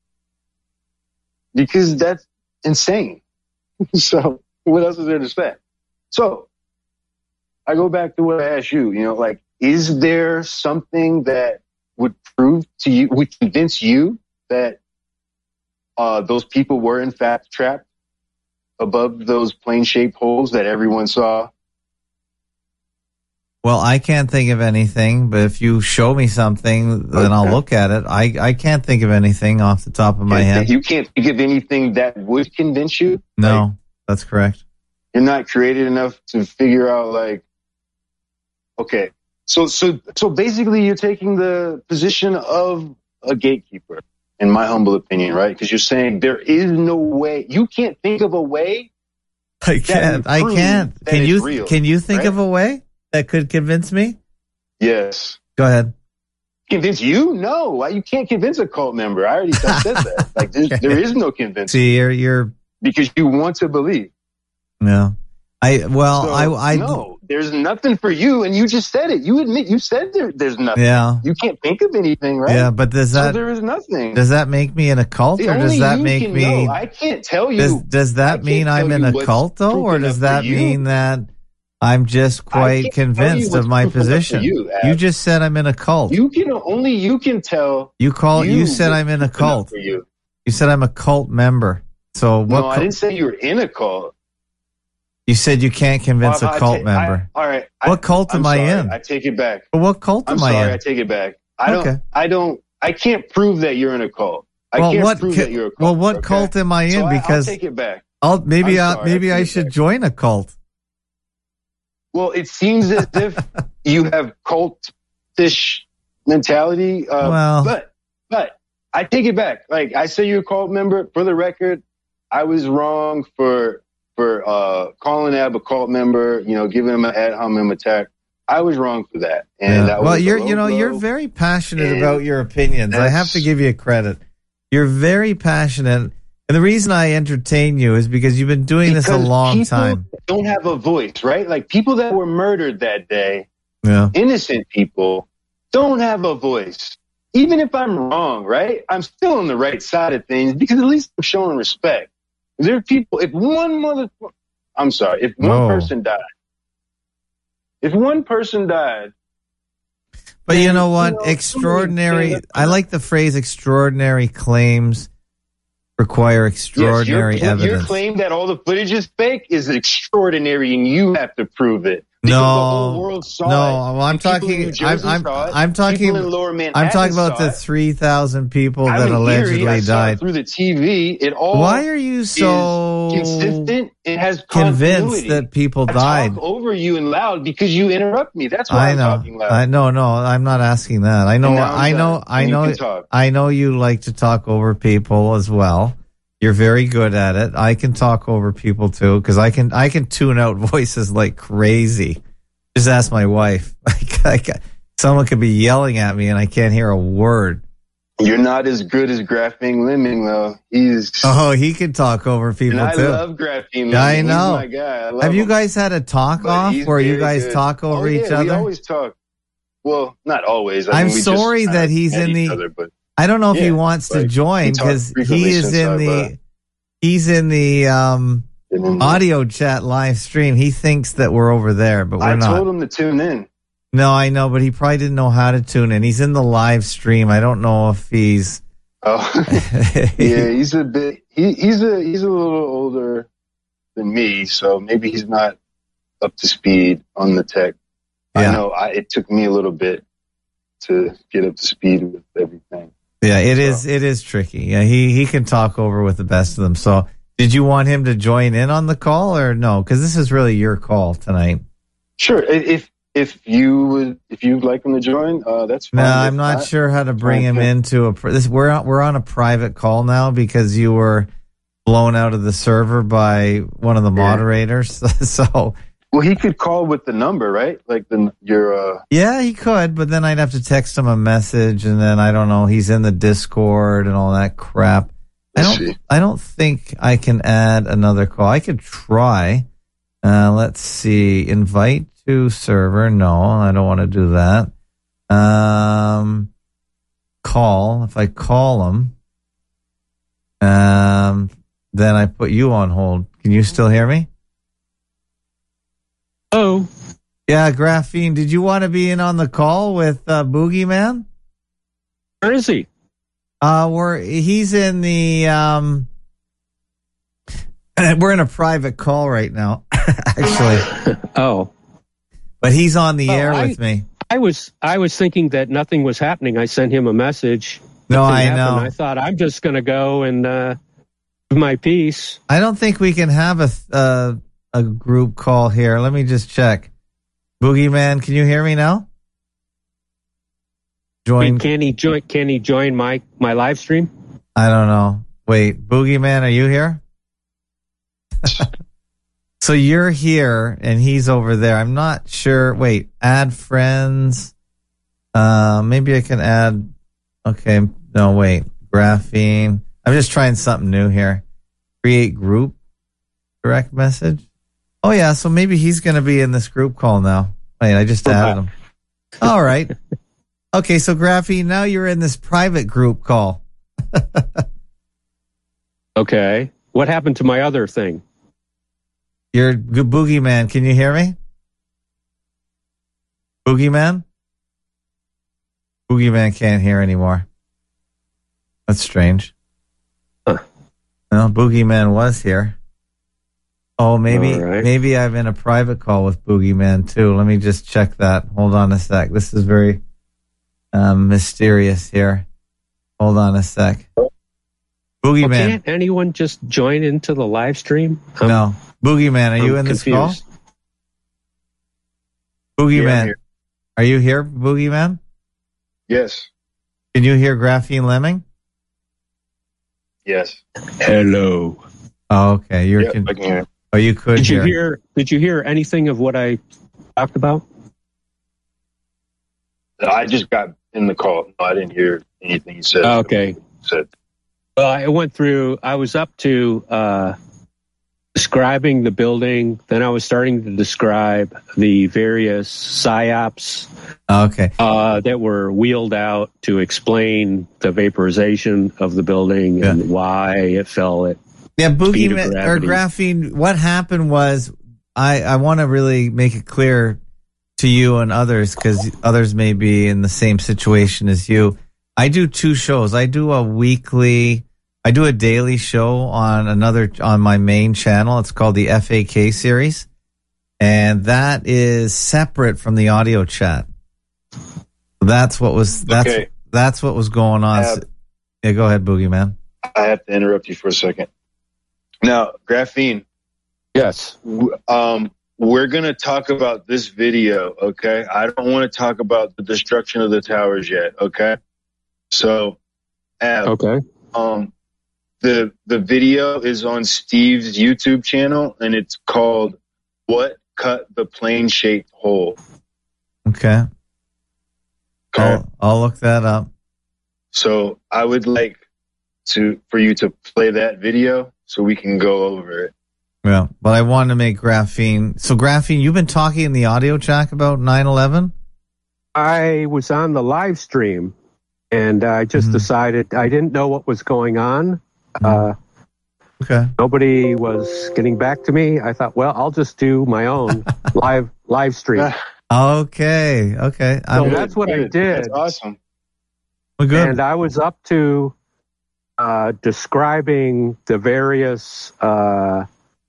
Because that's insane. So what else is there to say? So I go back to what I asked you, you know, like, is there something that would prove to you, would convince you that uh, those people were in fact trapped above those plane-shaped holes that everyone saw? Well, I can't think of anything, but if you show me something, then Okay. I'll look at it. I, I can't think of anything off the top of my Can't head. think- You can't think of anything that would convince you? No, Like, that's correct. you're not creative enough to figure out, like, okay. So, so, so basically you're taking the position of a gatekeeper, in my humble opinion, right? Because you're saying there is no way, you can't think of a way. I can't. I prove can't. that Can it's you real, can you think right? of a way that could convince me? Yes. Go ahead. Convince you? No, Why you can't convince a cult member. I already said that. Like, there's, there is no convincing See, you're you're because you want to believe. no. I well, So, I I no, there's nothing for you, and you just said it. You admit you said there, there's nothing. yeah You can't think of anything, right? yeah. But does so that there is nothing. does that make me in a cult, See, or only does that you make can me? know. I can't tell you. Does does I that can't mean I'm tell in you a what's cult though, proof or enough does for that you. mean that I'm just I quite can't tell you convinced what's of my proof enough for position? you, Ab. You just said I'm in a cult. You can only you can tell. You call you, you said what's I'm in a proof enough cult. for you. You said I'm a cult member. So what? No, I cult- didn't say you were in a cult. You said you can't convince Well, a I cult ta- member. I, all right. I, What cult I'm am I sorry. in? I take it back. But what cult I'm am I sorry. in? I take it back. I don't. Okay. I don't. I can't prove that you're in a cult. I well, can't what? prove ca- that you're a cult. well, what okay? cult am I in? So I, because I'll take it back. I'll maybe I'm I sorry, maybe I I take it should back. join a cult. Well, it seems as if you have cultish mentality. Uh, Well- but but I take it back. Like, I say you're a cult member. For the record, I was wrong for for uh, calling Ab a cult member. You know, giving him an ad hominem attack. I was wrong for that. And Yeah. that Well, was a you're low you know blow. you're very passionate And about your opinions. I have to that's- give you credit. You're very passionate, and the reason I entertain you is because you've been doing this a Because long people time. don't have a voice, right? Like, people that were murdered that day, Yeah. innocent people, don't have a voice. Even if I'm wrong, right? I'm still on the right side of things because at least I'm showing respect. There are people, if one mother, I'm sorry, if one Whoa. person died, if one person died, But you know you what? know, Extraordinary. somebody stand up for I that. like the phrase "extraordinary claims require yes, extraordinary your, your evidence." claim that all the footage is fake is extraordinary and you have to prove it. Because No, the whole world saw no, it. well, I'm And people in talking. New I'm Jersey I'm, saw it. I'm talking. People in Lower Manhattan I'm talking about saw the it. three thousand people I'm that in allegedly Erie. I saw it died. through the T V. It all Why are you so is consistent. It has convinced continuity. that people I died? talk over you and loud because you interrupt me. That's why I I'm know. talking loud. I no, no. I'm not asking that. I know. And now I'm I know. done, I and you know. can talk. I know you like to talk over people as well. You're very good at it. I can talk over people too because I can. I can tune out voices like crazy. Just ask my wife. Like, like someone could be yelling at me and I can't hear a word. You're not as good as Graphene Lemon, though. He's Oh, he can talk over people and I too. love Graphene Lemon. I know. He's my guy. I love Have you him. guy had a talk But off he's where you very guys good. talk over oh, yeah, each We other? always talk. Well, not always. I I'm mean, we sorry just that kinda he's met in each the- Other, but I don't know if he Yeah, wants to like, join we talk because frequently he is since in I've, the uh, he's in the um, been in there. audio chat live stream. He thinks that we're over there, but we're I not. told him to tune in. No, I know, but he probably didn't know how to tune in. He's in the live stream. I don't know if he's. Oh, yeah, he's a bit. He, he's a he's a little older than me, so maybe he's not up to speed on the tech. Yeah. I know. I, it took me a little bit to get up to speed with everything. Yeah, it So. is. It is tricky. Yeah, he he can talk over with the best of them. So, did you want him to join in on the call or no? Because this is really your call tonight. Sure, i- if if you would, if you'd like him to join, uh, that's fine. No, If I'm not sure how to bring him Okay. into a. This we're on, we're on a private call now because you were blown out of the server by one of the Yeah. moderators. So Well, he could call with the number, right? Like the your. Uh, yeah, he could, but then I'd have to text him a message, and then I don't know. He's in the Discord and all that crap. I Let's don't. see. I don't think I can add another call. I could try. Uh, let's see. Invite to server. No, I don't want to do that. Um, call. If I call him, um, then I put you on hold. Can you still hear me? Oh, Yeah, Graphene. Did you want to be in on the call with uh, Boogeyman? where is he? Uh, we're he's in the um, We're in a private call right now, actually. Oh. But he's on the Oh, air I- with me. I was I was thinking that nothing was happening. I sent him a message. No, Nothing I happened. know. I thought I'm just going to go and uh, do my piece. I don't think we can have a uh, a group call here. Let me just check. Boogeyman, can you hear me now? Join. Can he join? Can he join my my live stream? I don't know. Wait, Boogeyman, are you here? So you're here and he's over there. I'm not sure. Wait, add friends. Uh, maybe I can add. Okay, no, wait. Graphene. I'm just trying something new here. Create group. Direct message. Oh yeah, so maybe he's going to be in this group call now. Wait, I just added him. All right. Okay, so Graphene, now you're in this private group call. Okay. What happened to my other thing? You're good, Boogeyman. Can you hear me? Boogeyman? Boogeyman can't hear anymore. That's strange. Huh. Well, Boogeyman was here. Oh, maybe All right. maybe I'm in a private call with Boogeyman too. Let me just check that. Hold on a sec. This is very um, mysterious here. Hold on a sec. Well, Boogeyman. can't anyone just join into the live stream? I'm- No. Boogeyman, are you I'm in this confused. call? Yeah, I'm Boogeyman, here. are you here, Boogeyman? Yes. Can you hear Graphene Lemming? Yes. Hello. Oh, okay. You're Yep, con- I can hear. oh, you could Did you hear. hear? Did you hear anything of what I talked about? I just got in the call. No, I didn't hear anything you said. Okay. Said. Well, I went through. I was up to uh, describing the building. Then I was starting to describe the various psyops Okay. uh, that were wheeled out to explain the vaporization of the building Yeah. and why it fell at. Yeah, Speed of Boogeyman or gravity. Graphene, what happened was I, I want to really make it clear to you and others because others may be in the same situation as you. I do two shows. I do a weekly, I do a daily show on another, on my main channel. It's called the F A K series. And that is separate from the audio chat. That's what was, that's, Okay. that's what was going on. I have- Yeah, go ahead, Boogeyman. I have to interrupt you for a second. Now, Graphene, Yes. w- um, we're going to talk about this video, okay? I don't want to talk about the destruction of the towers yet, okay? So, Ab, Okay. um, the the video is on Steve's YouTube channel, and it's called "What Cut the Plane-Shaped Hole." Okay. Okay, I'll, I'll look that up. so I would like to for you to play that video so we can go over it. Yeah, but I want to make Graphene. So Graphene, you've been talking in the audio track about nine eleven? I was on the live stream, and I just Mhm. decided I didn't know what was going on. Uh, Okay. nobody was getting back to me. I thought, well, I'll just do my own live live stream. Okay. Okay. So I'm that's what I Good. did. That's awesome. we're good. And I was up to uh, describing the various uh,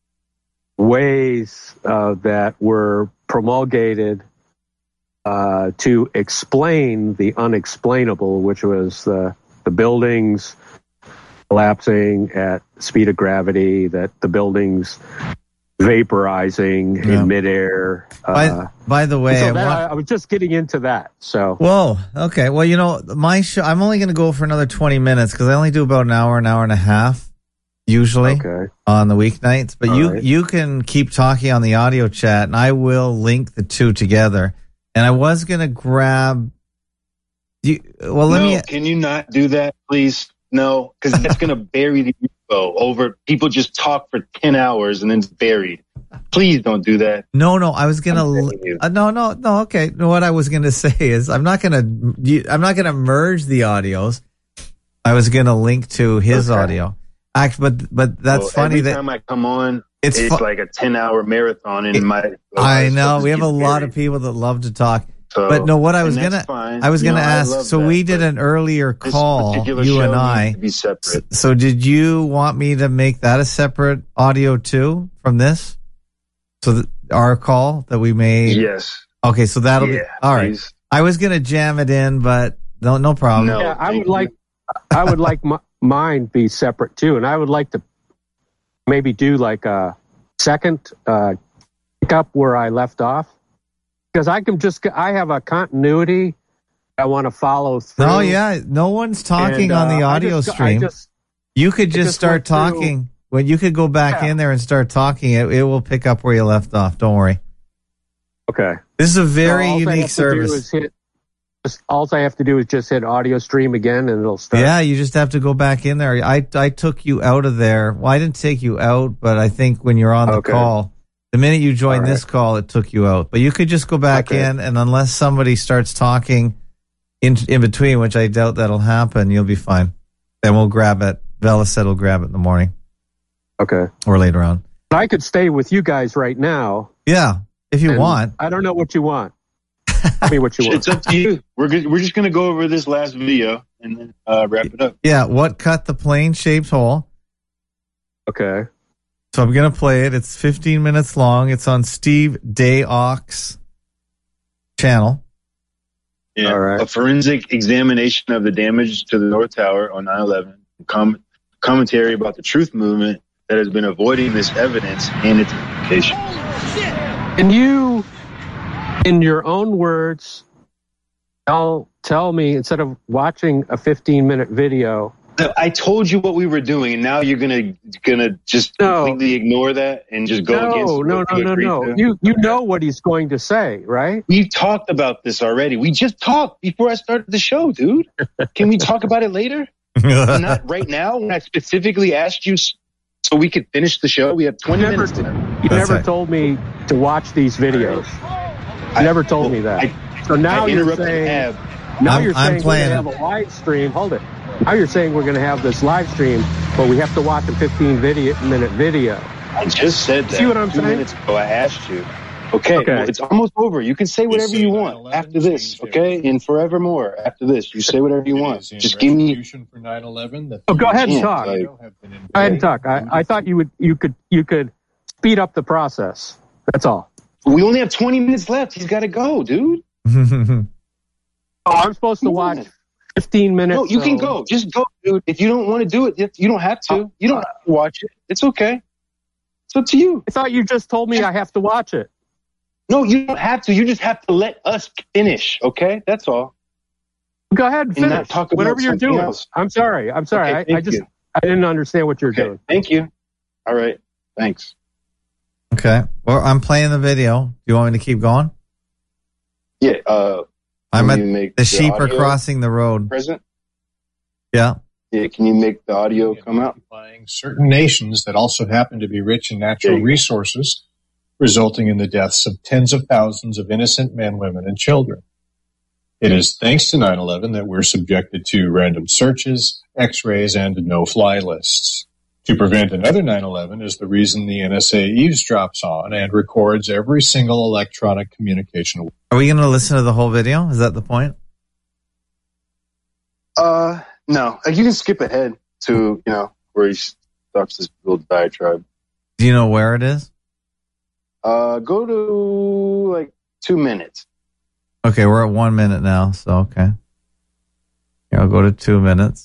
ways uh, that were promulgated uh, to explain the unexplainable, which was the, the buildings collapsing at speed of gravity, that the buildings vaporizing Yeah. in midair. by, Uh, by the way, so I that, want, I, I was just getting into that. So whoa. Okay. Well, you know, my show, I'm only going to go for another twenty minutes because I only do about an hour, an hour and a half usually okay. on the weeknights. But All you, right. you can keep talking on the audio chat and I will link the two together. And I was going to grab you. Well, let no, me. can you not do that, please? No, because that's going to bury the info over. People just talk for ten hours and then it's buried. Please don't do that. No, no, I was gonna. I'm begging you. Uh, no, no, no. Okay, no, what I was gonna say is, I'm not gonna. you- I'm not gonna merge the audios. I was gonna link to his Okay. audio. Act, but but that's Well, funny every that time I come on, it's. it's, fu- like a ten-hour marathon in It- my. I know so we have a just lot buried. of people that love to talk. So, But no, what I was and that's gonna, fine. I was You gonna know, I ask. love So that, we did but an earlier this call, particular you show and needs I. to be separate. So did you want me to make that a separate audio too from this? So th- our call that we made. Yes. Okay, so that'll Yeah, be all right. please. I was gonna jam it in, but no, no problem. No. Yeah, I thank would you. like, I would like m- mine be separate too, and I would like to maybe do like a second uh, pick up where I left off, because I can just I have a continuity I want to follow through. No, yeah, no one's talking and, on uh, the I audio just- I stream. just- You could I just, just start went through- talking. When you could go back Yeah. in there and start talking, it, it will pick up where you left off. Don't worry. Okay. This is a very So all I unique have to do service. is hit- just- all I have to do is just hit audio stream again, and it'll start. Yeah, you just have to go back in there. I I took you out of there. Well, I didn't take you out, but I think when you're on the Okay. call, the minute you joined All right. this call, it took you out. But you could just go back Okay. in, and unless somebody starts talking in in between, which I doubt that'll happen, you'll be fine. Then we'll grab it. Vela said we'll grab it in the morning Okay. or later on. But I could stay with you guys right now. Yeah, if you and want. I don't know what you want. Tell me what you want. It's up to you. We're good. We're just going to go over this last video and then uh, wrap it up. Yeah, what cut the plane-shaped hole? Okay. So I'm going to play it. It's fifteen minutes long. It's on Steve Dayock's channel. Yeah. All right. A forensic examination of the damage to the North Tower on nine eleven. Com- commentary about the truth movement that has been avoiding this evidence and its implications. Can you, in your own words, tell tell me, instead of watching a fifteen minute video? I told you what we were doing, and now you're gonna gonna just No. completely ignore that and just go against No, what no, we no, no, agreed no. to? You you know what he's going to say, right? We've talked about this already. We just talked before I started the show, dude. Can we talk about it later? Not right now, when I specifically asked you s- so we could finish the show. We have twenty You never, minutes left. you That's never right. told me to watch these videos. You never told me that. I, so now I you're interrupted saying Ab. now I'm- you're I'm saying we're playing going to have a live stream. Hold it. Now you're saying we're going to have this live stream, but we have to watch a fifteen video, minute video. I just said that See what I'm two saying? minutes ago. I asked you. Okay, Okay. well, it's almost over. You can say whatever you want after this, okay? And forevermore after this, you say whatever you want. Just give me. for nine eleven. That Oh, go ahead and Yeah, talk. like- Go ahead and talk. I, I thought you would you could you could speed up the process. That's all. We only have twenty minutes left. He's got to go, dude. Oh, I'm supposed to Come watch on. fifteen minutes. No, you can so- go. Just go, dude. If you don't want to do it, you don't have to. You don't have to watch it. It's okay. It's up to you. I thought you just told me I have to watch it. No, you don't have to. You just have to let us finish, okay? That's all. Go ahead and And not finish. talk about Whatever you're something doing. else. I'm sorry. I'm sorry. Okay, I, thank I just you. I didn't understand what you're Okay, doing. thank you. All right. Thanks. Okay. Well, I'm playing the video. Do you want me to keep going? Yeah, uh, I'm can at you make the sheep are audio crossing the road. present? Yeah. Yeah, can you make the audio come out? Occupying certain nations that also happen to be rich in natural There you go. resources, resulting in the deaths of tens of thousands of innocent men, women, and children. It is thanks to nine eleven that we're subjected to random searches, x-rays, and no-fly lists. To prevent another nine eleven is the reason the N S A eavesdrops on and records every single electronic communication. Are we going to listen to the whole video? Is that the point? Uh, no. Uh, You can skip ahead to, you know, where he starts this little diatribe. Do you know where it is? Uh, go to, like, two minutes. Okay, we're at one minute now, so okay. Here, I'll go to two minutes.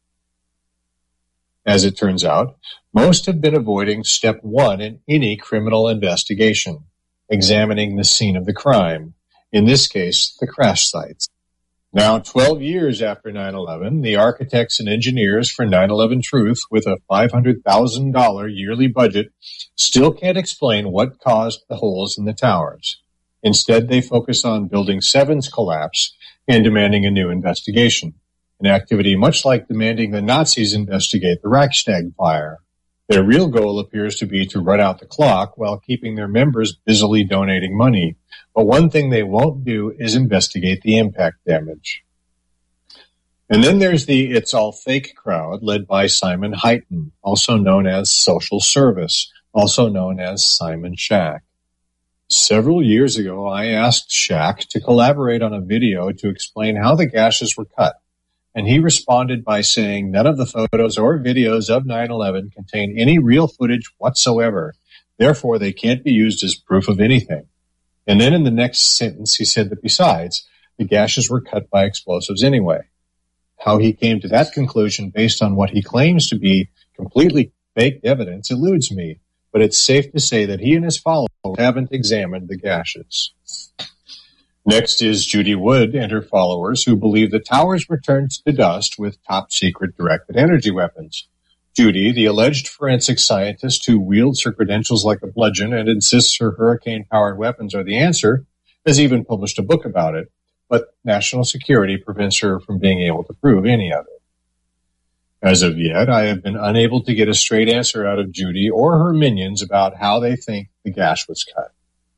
As it turns out, most have been avoiding step one in any criminal investigation, examining the scene of the crime, in this case, the crash sites. Now, twelve years after nine eleven, the architects and engineers for nine eleven Truth, with a five hundred thousand dollars yearly budget, still can't explain what caused the holes in the towers. Instead, they focus on Building seven's collapse and demanding a new investigation, an activity much like demanding the Nazis investigate the Reichstag fire. Their real goal appears to be to run out the clock while keeping their members busily donating money. But one thing they won't do is investigate the impact damage. And then there's the It's All Fake crowd led by Simon Hyten, also known as Social Service, also known as Simon Shack. Several years ago, I asked Shaq to collaborate on a video to explain how the gashes were cut, and he responded by saying none of the photos or videos of nine eleven contain any real footage whatsoever. Therefore, they can't be used as proof of anything. And then in the next sentence, he said that besides, the gashes were cut by explosives anyway. How he came to that conclusion based on what he claims to be completely faked evidence eludes me, but it's safe to say that he and his followers haven't examined the gashes. Next is Judy Wood and her followers, who believe the towers were turned to dust with top-secret directed energy weapons. Judy, the alleged forensic scientist who wields her credentials like a bludgeon and insists her hurricane-powered weapons are the answer, has even published a book about it, but national security prevents her from being able to prove any of it. As of yet, I have been unable to get a straight answer out of Judy or her minions about how they think the gash was cut.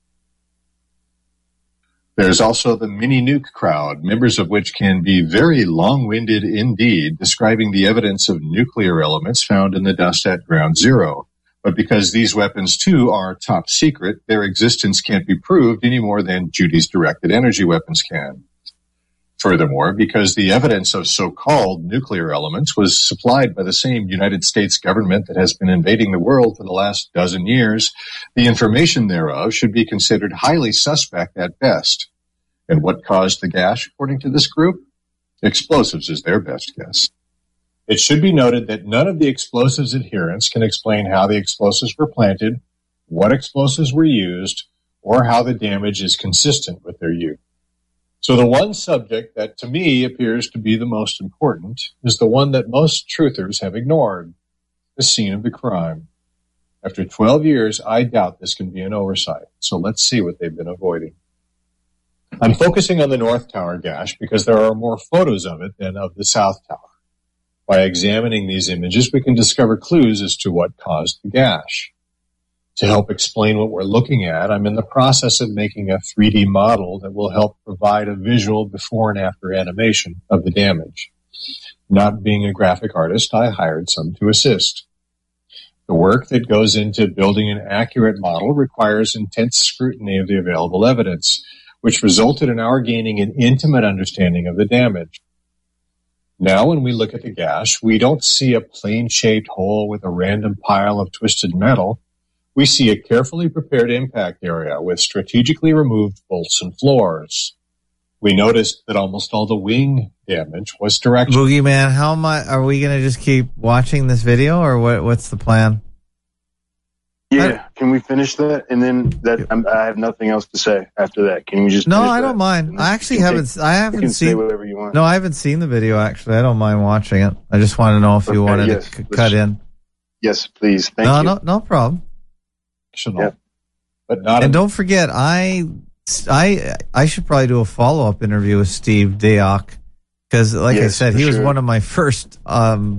There's also the mini-nuke crowd, members of which can be very long-winded indeed, describing the evidence of nuclear elements found in the dust at Ground Zero. But because these weapons, too, are top secret, their existence can't be proved any more than Judy's directed energy weapons can. Furthermore, because the evidence of so-called nuclear elements was supplied by the same United States government that has been invading the world for the last dozen years, the information thereof should be considered highly suspect at best. And what caused the gash, according to this group? Explosives is their best guess. It should be noted that none of the explosives adherents can explain how the explosives were planted, what explosives were used, or how the damage is consistent with their use. So the one subject that to me appears to be the most important is the one that most truthers have ignored, the scene of the crime. After twelve years, I doubt this can be an oversight. So let's see what they've been avoiding. I'm focusing on the North Tower gash because there are more photos of it than of the South Tower. By examining these images, we can discover clues as to what caused the gash. To help explain what we're looking at, I'm in the process of making a three D model that will help provide a visual before and after animation of the damage. Not being a graphic artist, I hired some to assist. The work that goes into building an accurate model requires intense scrutiny of the available evidence, which resulted in our gaining an intimate understanding of the damage. Now, when we look at the gash, we don't see a plane-shaped hole with a random pile of twisted metal. We see a carefully prepared impact area with strategically removed bolts and floors. We noticed that almost all the wing damage was directional. Boogeyman, how much are we going to just keep watching this video, or what? What's the plan? Yeah, can we finish that? And then that I'm, I have nothing else to say after that. Can we just? No, finish I that? don't mind. I actually You can haven't. take- I you haven't can say seen. whatever you want. No, I haven't seen the video. Actually, I don't mind watching it. I just want to know if you Okay, wanted yes, to c- let's- cut in. Yes, please. Thank no, you. no, no problem. Yeah. But not And a, don't forget, I, I, I should probably do a follow up interview with Steve Dayock because, like I Yes, said, for he was sure. one of my first. Um,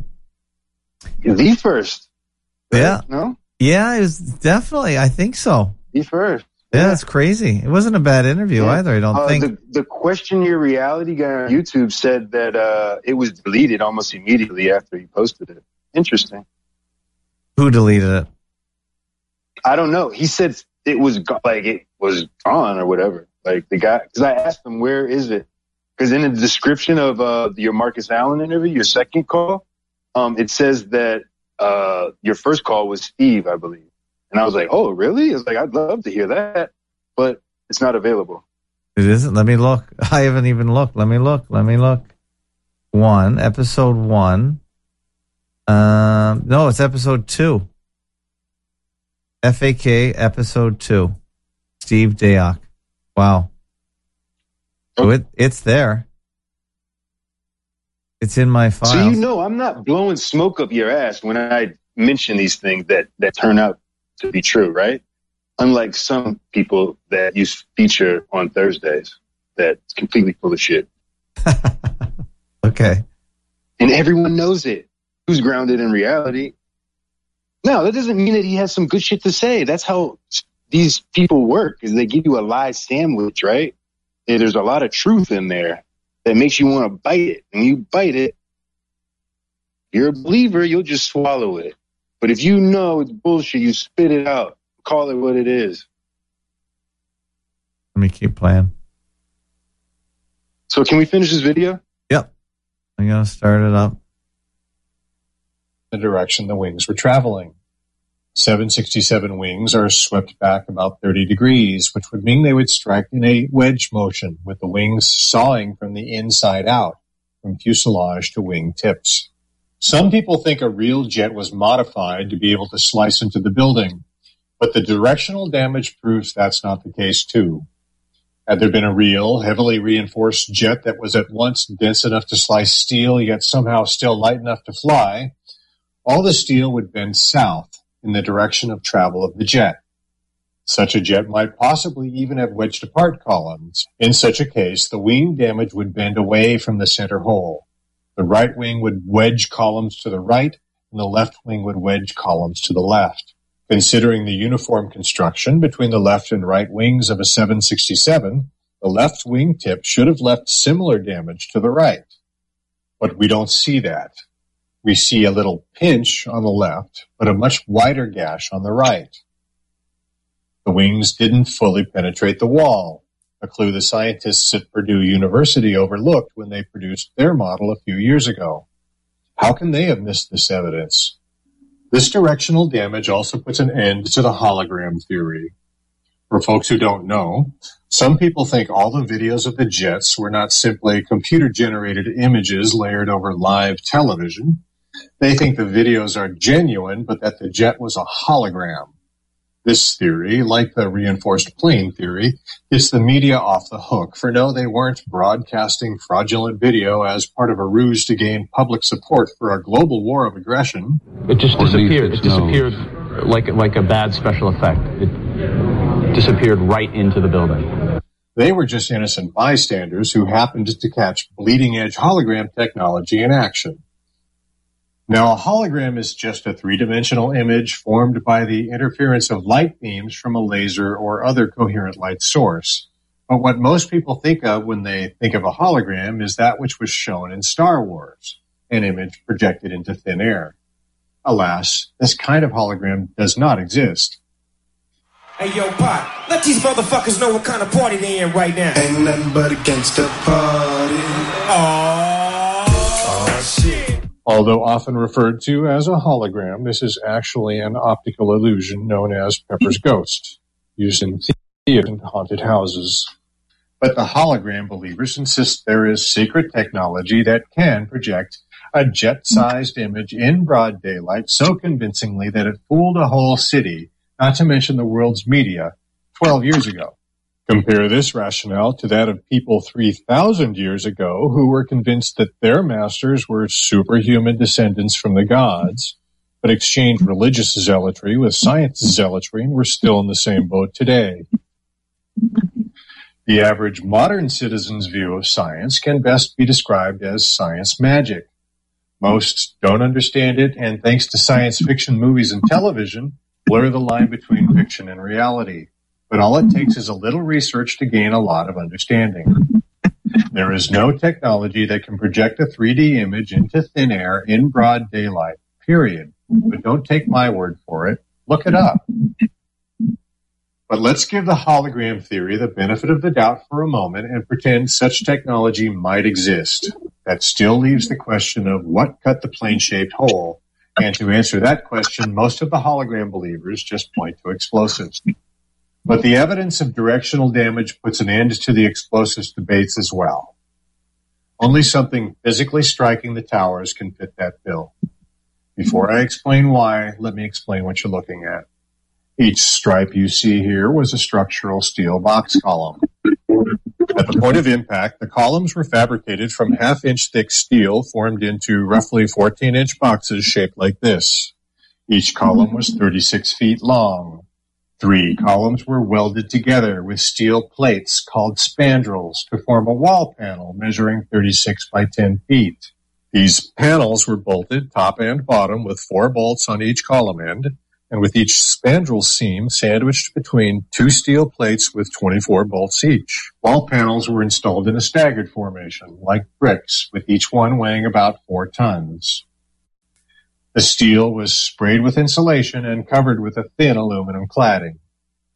The first. right? Yeah. No? yeah, it was definitely. I think so. The first. Yeah, it's crazy. It wasn't a bad interview Yeah. either. I don't Uh, think. the, the Question Your Reality guy on YouTube said that uh, it was deleted almost immediately after he posted it. Interesting. Who deleted it? I don't know. He said it was go- like it was gone or whatever. Like the guy, because I asked him, where is it? Because in the description of uh, your Marcus Allen interview, your second call, um, it says that uh, your first call was Steve, I believe. And I was like, oh, really? I was like, I'd love to hear that, but it's not available. It isn't. Let me look. I haven't even looked. Let me look. Let me look. One, episode one. Um, no, it's episode two. F A K episode two. Steve Dayock. Wow. So it, it's there. It's in my files. So you know, I'm not blowing smoke up your ass when I mention these things that, that turn out to be true, right? Unlike some people that you feature on Thursdays that's completely full of shit. Okay. And everyone knows it. Who's grounded in reality? No, that doesn't mean that he has some good shit to say. That's how these people work, is they give you a lie sandwich, right? And there's a lot of truth in there that makes you want to bite it. And you bite it, you're a believer, you'll just swallow it. But if you know it's bullshit, you spit it out. Call it what it is. Let me keep playing. So can we finish this video? Yep. I'm going to start it up. The direction the wings were traveling. seven sixty-seven wings are swept back about thirty degrees, which would mean they would strike in a wedge motion, with the wings sawing from the inside out, from fuselage to wing tips. Some people think a real jet was modified to be able to slice into the building, but the directional damage proves that's not the case too. Had there been a real, heavily reinforced jet that was at once dense enough to slice steel, yet somehow still light enough to fly, all the steel would bend south in the direction of travel of the jet. Such a jet might possibly even have wedged apart columns. In such a case, the wing damage would bend away from the center hole. The right wing would wedge columns to the right, and the left wing would wedge columns to the left. Considering the uniform construction between the left and right wings of a seven sixty-seven, the left wing tip should have left similar damage to the right. But we don't see that. We see a little pinch on the left, but a much wider gash on the right. The wings didn't fully penetrate the wall, a clue the scientists at Purdue University overlooked when they produced their model a few years ago. How can they have missed this evidence? This directional damage also puts an end to the hologram theory. For folks who don't know, some people think all the videos of the jets were not simply computer-generated images layered over live television. They think the videos are genuine, but that the jet was a hologram. This theory, like the reinforced plane theory, gets the media off the hook, for no, they weren't broadcasting fraudulent video as part of a ruse to gain public support for a global war of aggression. It just disappeared. It disappeared like, like a bad special effect. It disappeared right into the building. They were just innocent bystanders who happened to catch bleeding-edge hologram technology in action. Now, a hologram is just a three-dimensional image formed by the interference of light beams from a laser or other coherent light source. But what most people think of when they think of a hologram is that which was shown in Star Wars, an image projected into thin air. Alas, this kind of hologram does not exist. Hey, yo, Pop, let these motherfuckers know what kind of party they in right now. Ain't nothing but a gangsta party. Oh, oh shit. Although often referred to as a hologram, this is actually an optical illusion known as Pepper's Ghost, used in theater and haunted houses. But the hologram believers insist there is secret technology that can project a jet-sized image in broad daylight so convincingly that it fooled a whole city, not to mention the world's media, twelve years ago. Compare this rationale to that of people three thousand years ago who were convinced that their masters were superhuman descendants from the gods, but exchanged religious zealotry with science zealotry and were still in the same boat today. The average modern citizen's view of science can best be described as science magic. Most don't understand it, and thanks to science fiction movies and television, blur the line between fiction and reality. But all it takes is a little research to gain a lot of understanding. There is no technology that can project a three D image into thin air in broad daylight, period. But don't take my word for it. Look it up. But let's give the hologram theory the benefit of the doubt for a moment and pretend such technology might exist. That still leaves the question of what cut the plane-shaped hole. And to answer that question, most of the hologram believers just point to explosives. But the evidence of directional damage puts an end to the explosives debates as well. Only something physically striking the towers can fit that bill. Before I explain why, let me explain what you're looking at. Each stripe you see here was a structural steel box column. At the point of impact, the columns were fabricated from half-inch thick steel formed into roughly fourteen-inch boxes shaped like this. Each column was thirty-six feet long. Three columns were welded together with steel plates called spandrels to form a wall panel measuring thirty-six by ten feet. These panels were bolted top and bottom with four bolts on each column end, and with each spandrel seam sandwiched between two steel plates with twenty-four bolts each. Wall panels were installed in a staggered formation, like bricks, with each one weighing about four tons. The steel was sprayed with insulation and covered with a thin aluminum cladding.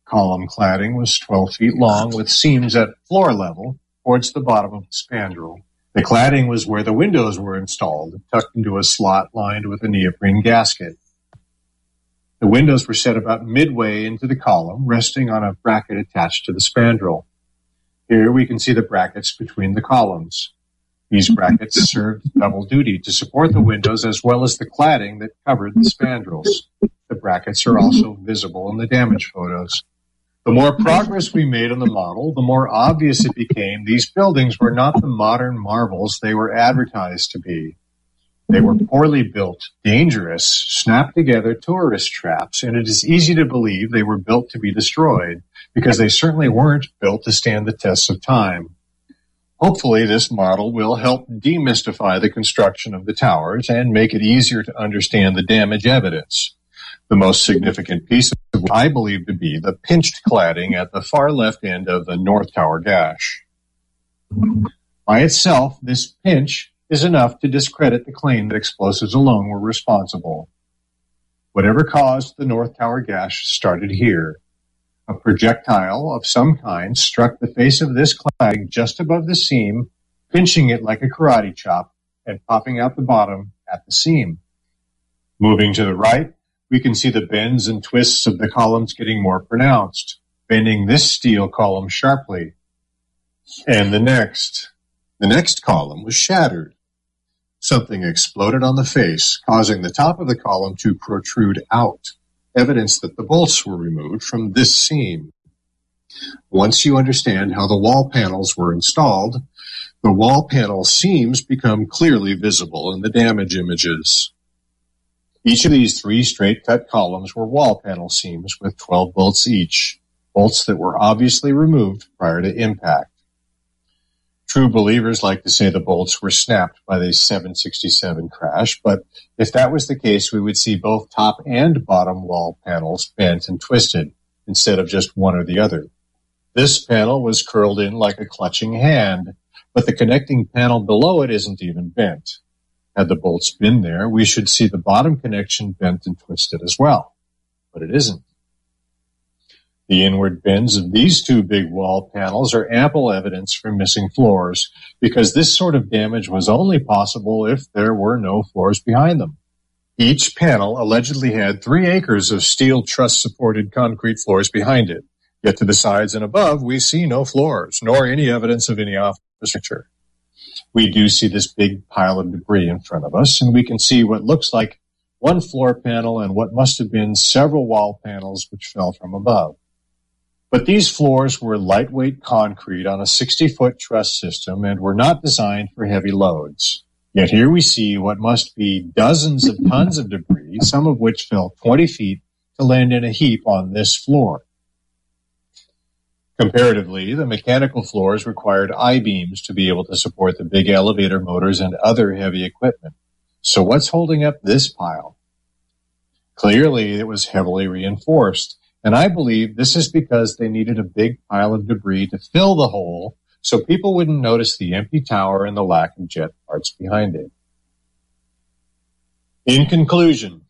column cladding was twelve feet long with seams at floor level towards the bottom of the spandrel. The cladding was where the windows were installed, tucked into a slot lined with a neoprene gasket. The windows were set about midway into the column, resting on a bracket attached to the spandrel. Here we can see the brackets between the columns. These brackets served double duty to support the windows as well as the cladding that covered the spandrels. The brackets are also visible in the damage photos. The more progress we made on the model, the more obvious it became these buildings were not the modern marvels they were advertised to be. They were poorly built, dangerous, snapped-together tourist traps, and it is easy to believe they were built to be destroyed, because they certainly weren't built to stand the test of time. Hopefully, this model will help demystify the construction of the towers and make it easier to understand the damage evidence. The most significant piece of what I believe to be the pinched cladding at the far left end of the North Tower gash. By itself, this pinch is enough to discredit the claim that explosives alone were responsible. Whatever caused the North Tower gash started here. A projectile of some kind struck the face of this cladding just above the seam, pinching it like a karate chop and popping out the bottom at the seam. Moving to the right, we can see the bends and twists of the columns getting more pronounced, bending this steel column sharply. And the next. The next column was shattered. Something exploded on the face, causing the top of the column to protrude out, evidence that the bolts were removed from this seam. Once you understand how the wall panels were installed, the wall panel seams become clearly visible in the damage images. Each of these three straight-cut columns were wall panel seams with twelve bolts each, bolts that were obviously removed prior to impact. True believers like to say the bolts were snapped by the seven sixty-seven crash, but if that was the case, we would see both top and bottom wall panels bent and twisted, instead of just one or the other. This panel was curled in like a clutching hand, but the connecting panel below it isn't even bent. Had the bolts been there, we should see the bottom connection bent and twisted as well, but it isn't. The inward bends of these two big wall panels are ample evidence for missing floors, because this sort of damage was only possible if there were no floors behind them. Each panel allegedly had three acres of steel truss-supported concrete floors behind it, yet to the sides and above we see no floors, nor any evidence of any office furniture. We do see this big pile of debris in front of us, and we can see what looks like one floor panel and what must have been several wall panels which fell from above. But these floors were lightweight concrete on a sixty-foot truss system and were not designed for heavy loads. Yet here we see what must be dozens of tons of debris, some of which fell twenty feet to land in a heap on this floor. Comparatively, the mechanical floors required I-beams to be able to support the big elevator motors and other heavy equipment. So what's holding up this pile? Clearly, it was heavily reinforced, and I believe this is because they needed a big pile of debris to fill the hole so people wouldn't notice the empty tower and the lack of jet parts behind it. In conclusion,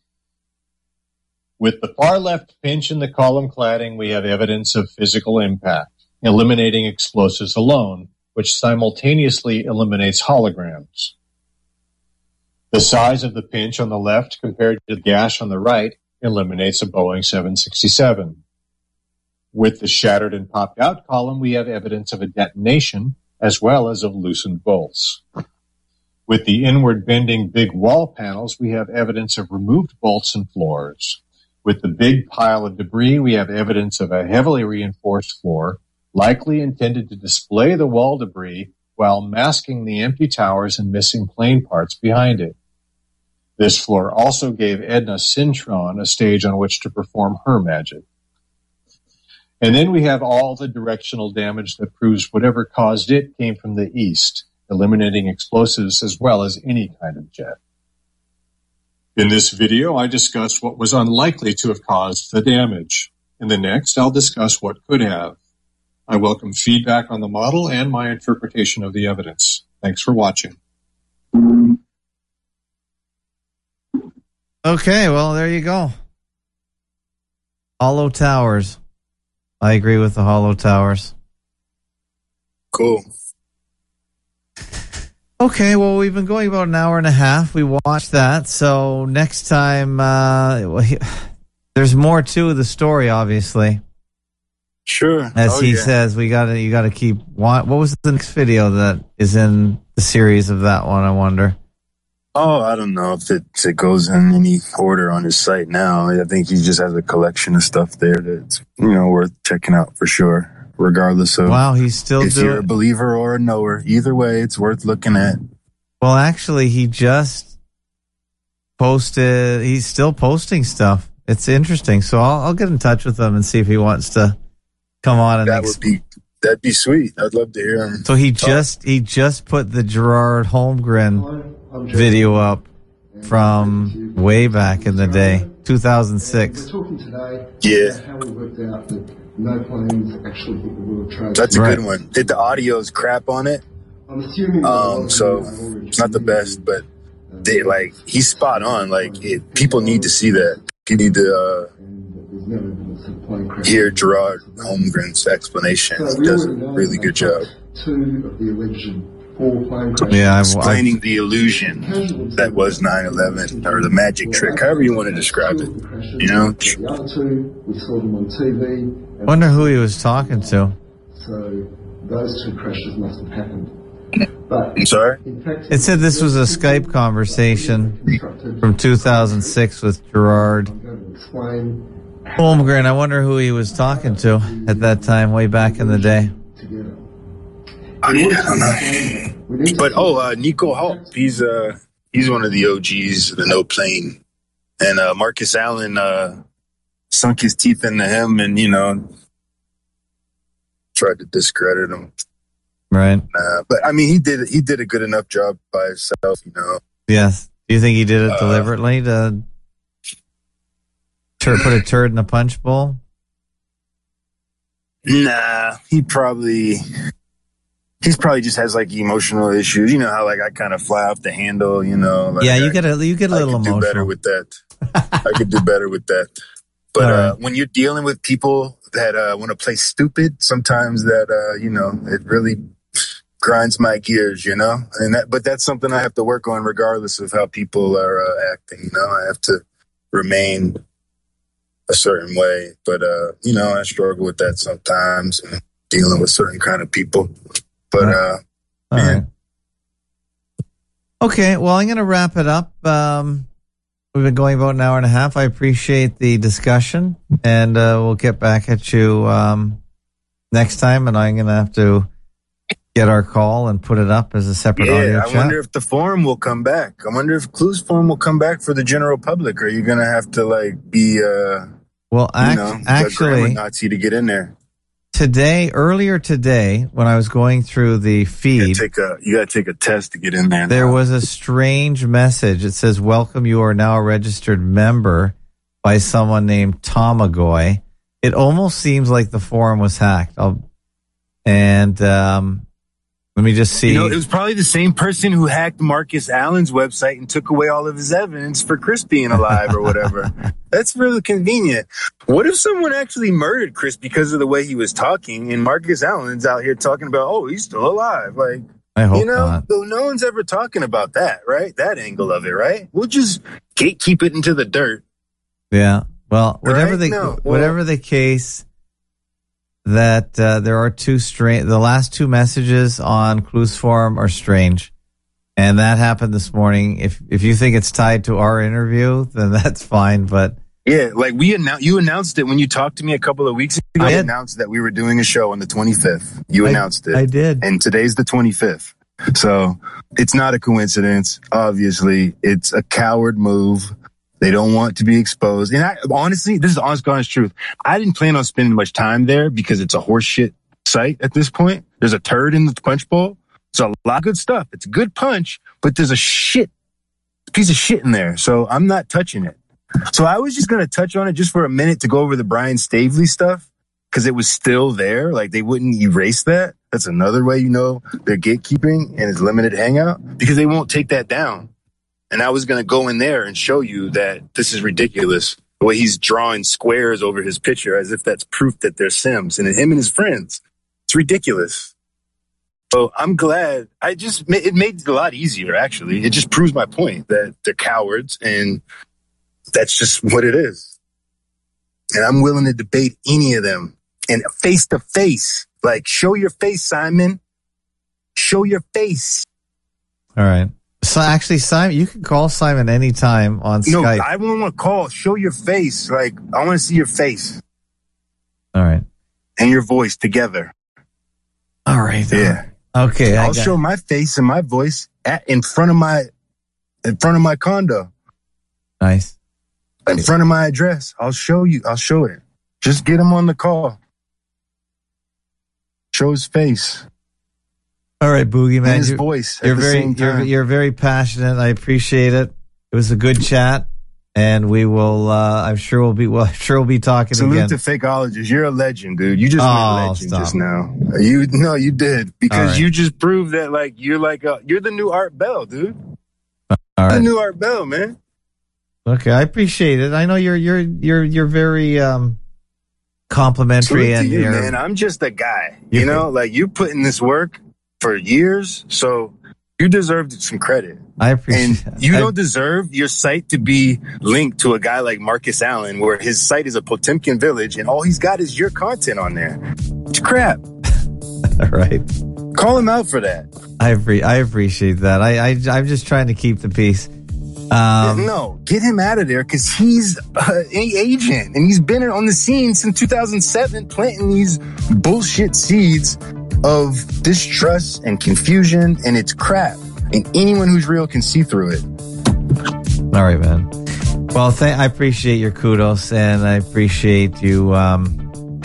with the far left pinch in the column cladding, we have evidence of physical impact, eliminating explosives alone, which simultaneously eliminates holograms. The size of the pinch on the left compared to the gash on the right eliminates a Boeing seven sixty-seven. With the shattered and popped out column, we have evidence of a detonation as well as of loosened bolts. With the inward bending big wall panels, we have evidence of removed bolts and floors. With the big pile of debris, we have evidence of a heavily reinforced floor, likely intended to display the wall debris while masking the empty towers and missing plane parts behind it. This floor also gave Edna Cintron a stage on which to perform her magic. And then we have all the directional damage that proves whatever caused it came from the east, eliminating explosives as well as any kind of jet. In this video, I discuss what was unlikely to have caused the damage. In the next, I'll discuss what could have. I welcome feedback on the model and my interpretation of the evidence. Thanks for watching. Okay, well, there you go. Hollow towers. I agree with the Hollow Towers. Cool. Okay, well, we've been going about an hour and a half. We watched that. So next time, uh, well, he, there's more to the story, obviously. Sure. As oh, he yeah. says, we gotta, you gotta keep, what was the next video that is in the series of that one, I wonder? Oh, I don't know if it, if it goes in any order on his site now. I think he just has a collection of stuff there that's, you know, worth checking out for sure. Regardless of wow, he's still if doing, you're a believer or a knower. Either way, it's worth looking at. Well, actually, he just posted, he's still posting stuff. It's interesting. So I'll, I'll get in touch with him and see if he wants to come on. And that ex- would be, that'd be sweet. I'd love to hear him. So he talk. just, he just put the Gerard Holmgren video up from way back in the day, two thousand six. We're talking today Yeah. about how we worked out that no planes actually hit the World Trade. That's a Right. good one. Did the audio's crap on it? I'm assuming Um, so it's not the best, but they like he's spot on. Like it, people need to see that. You need to uh, hear Gerard Holmgren's explanation. He does a really good job. Two of the alleged four plane crashes. Yeah, I've, I've, Explaining the illusion that was nine eleven, or the magic trick, however you want to describe it. You know? The other two, we saw them on T V. wonder who he was talking to. So those two crashes must have happened. But I'm sorry? in fact, It said this was a Skype conversation from two thousand six with Gerard I'm going to explain Holmgren. I wonder who he was talking to at that time, way back in the day. together. Oh, yeah, I don't know. But oh, uh, Nico Holt, he's uh he's one of the O Gs of the no plane, and uh, Marcus Allen uh, sunk his teeth into him, and you know tried to discredit him. Right. Uh, but I mean, he did he did a good enough job by himself, you know. Yes. Do you think he did it Uh, deliberately to tur- put a turd in a punch bowl? Nah, he probably he's probably just has like emotional issues. You know how like I kind of fly off the handle, you know. Like, yeah, you I, get a you get a I little could emotional. do better with that. I could do better with that. But All right. uh, when you're dealing with people that uh, want to play stupid, sometimes that uh, you know it really grinds my gears, you know. And that, but that's something I have to work on, regardless of how people are uh, acting. You know, I have to remain a certain way. But uh, you know, I struggle with that sometimes, and dealing with certain kind of people. But All right. uh, All yeah. right. Okay, well, I'm going to wrap it up. Um, we've been going about an hour and a half. I appreciate the discussion, and uh, we'll get back at you um, next time. And I'm going to have to get our call and put it up as a separate audio Yeah, I chat. wonder if the forum will come back. I wonder if Clues Forum will come back for the general public. Are you going to have to like be, uh, well, you act- know, a grammar actually, Nazi to get in there? today, earlier today, when I was going through the You feed, gotta take a, you got to take a test to get in there. there now. was a strange message. It says, "Welcome, you are now a registered member," by someone named Tomagoy. It almost seems like the forum was hacked. I'll, and um, let me just see. You know, it was probably the same person who hacked Marcus Allen's website and took away all of his evidence for Chris being alive or whatever. That's really convenient. What if someone actually murdered Chris because of the way he was talking, and Marcus Allen's out here talking about, oh, he's still alive? Like, I hope you know, not. though no one's ever talking about that, right? That angle of it, right? We'll just gatekeep it into the dirt. Yeah. Well, whatever Right? the No, well- whatever the case, that uh, there are two strange. The last two messages on Clues Forum are strange, and that happened this morning. If if you think it's tied to our interview, then that's fine. But Yeah, like we announced, you announced it when you talked to me a couple of weeks ago. I You did. announced that we were doing a show on the twenty-fifth. You I- announced it. I did. And today's the twenty-fifth. So it's not a coincidence. Obviously, it's a coward move. They don't want to be exposed. And I, honestly, this is the honest, honest truth. I didn't plan on spending much time there because it's a horseshit site at this point. There's a turd in the punch bowl. It's a lot of good stuff. It's a good punch, but there's a shit piece of shit in there. So I'm not touching it. So I was just going to touch on it just for a minute to go over the Brian Stavely stuff because it was still there. Like they wouldn't erase that. That's another way you know they're gatekeeping and it's limited hangout because they won't take that down. And I was going to go in there and show you that this is ridiculous. The way he's drawing squares over his picture as if that's proof that they're Sims, and him and his friends. It's ridiculous. So I'm glad. I just, it made it a lot easier, actually. It just proves my point that they're cowards, and that's just what it is. And I'm willing to debate any of them. And face to face. Like, show your face, Simon. Show your face. All right. So actually, Simon, you can call Simon anytime on no, Skype. No, I don't want to call. Show your face. Like, I want to see your face. All right. And your voice together. All right. Yeah. Okay. I'll show my face and my voice at, in front of my, in front of my condo. Nice. In front of my address. I'll show you. I'll show it. Just get him on the call. Show his face. All right, Boogie Man. And his you're, voice at you're the very, same time. You're, you're very passionate. I appreciate it. It was a good chat, and we will. Uh, I'm sure we'll be. Well, I'm sure we'll be talking Salute again. to Fakeologist. You're a legend, dude. You just oh, went legend stop. just now. You no, you did because right. you just proved that like you're like a, you're the new Art Bell, dude. All right. The new Art Bell, man. Okay, I appreciate it. I know you're you're you're you're very um complimentary, Salute and to you, you're, man. I'm just a guy. You you know, like you put in this work for years, so you deserve some credit. I appreciate. And you I, don't deserve your site to be linked to a guy like Marcus Allen, where his site is a Potemkin village, and all he's got is your content on there. It's crap. All right. Call him out for that. I appre- I appreciate that. I, I I'm just trying to keep the peace. Um, no, get him out of there because he's uh, an agent and he's been on the scene since two thousand seven, planting these bullshit seeds of distrust and confusion, and it's crap. And anyone who's real can see through it. All right, man. Well, th- I appreciate your kudos, and I appreciate you um,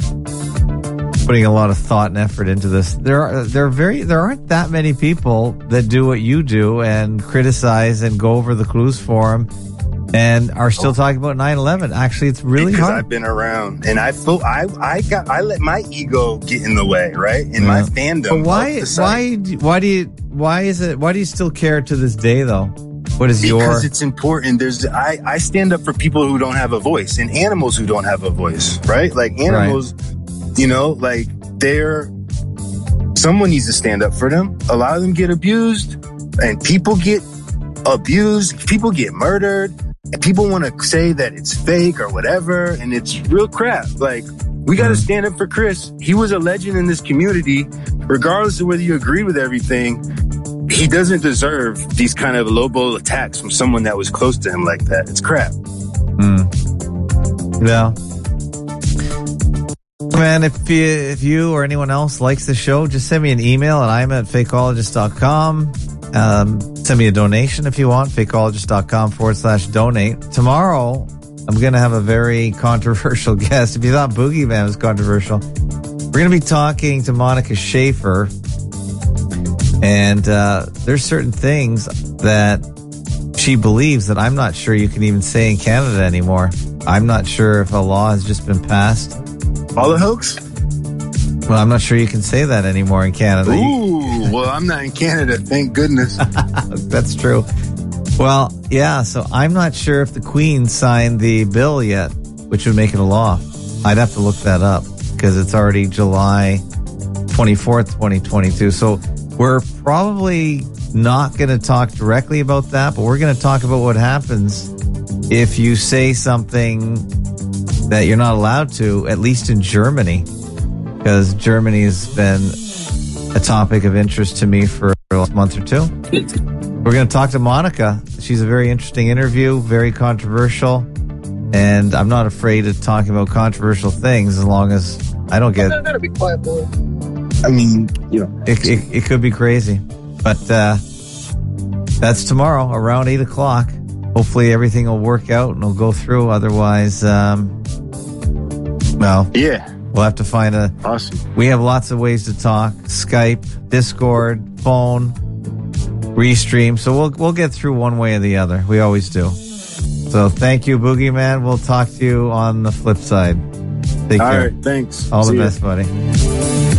putting a lot of thought and effort into this. There are there are very there aren't that many people that do what you do and criticize and go over the Clues Forum and are still oh. talking about nine eleven. Actually, it's really because hard. I've been around, and I feel I I got I let my ego get in the way, right? And yeah. my fandom. But why why why do you why is it why do you still care to this day though? What is because your? Because it's important. There's I I stand up for people who don't have a voice and animals who don't have a voice, right? Like animals, right. you know, like they're someone needs to stand up for them. A lot of them get abused, and people get abused. People get murdered. And people want to say that it's fake or whatever, and it's real crap. Like, we got to stand up for Chris. He was a legend in this community. Regardless of whether you agree with everything, he doesn't deserve these kind of low-blow attacks from someone that was close to him like that. It's crap. Mm. Yeah. Man, if you, if you or anyone else likes the show, just send me an email at I'm at fakeologist dot com. Um, send me a donation if you want, fakeologist.com forward slash donate. Tomorrow, I'm going to have a very controversial guest. If you thought Boogie Man was controversial, we're going to be talking to Monica Schaefer. And uh, there's certain things that she believes that I'm not sure you can even say in Canada anymore. I'm not sure if a law has just been passed. All the hoax? Well, I'm not sure you can say that anymore in Canada. Ooh, well, I'm not in Canada, thank goodness. That's true. Well, yeah, so I'm not sure if the Queen signed the bill yet, which would make it a law. I'd have to look that up because it's already July twenty-fourth, twenty twenty-two. So we're probably not going to talk directly about that, but we're going to talk about what happens if you say something that you're not allowed to, at least in Germany. Because Germany has been a topic of interest to me for a month or two. We're going to talk to Monica. She's a very interesting interview, very controversial, and I'm not afraid of talking about controversial things as long as I don't get... I'm going to be quiet, boy. I mean, you know. It, it, it could be crazy. But uh, that's tomorrow around eight o'clock. Hopefully everything will work out and it'll go through. Otherwise, um, well... Yeah. We'll have to find a... Awesome. We have lots of ways to talk. Skype, Discord, phone, Restream. So we'll we'll get through one way or the other. We always do. So thank you, Boogie Man. We'll talk to you on the flip side. Take All care. right, thanks. All See the ya. best, buddy.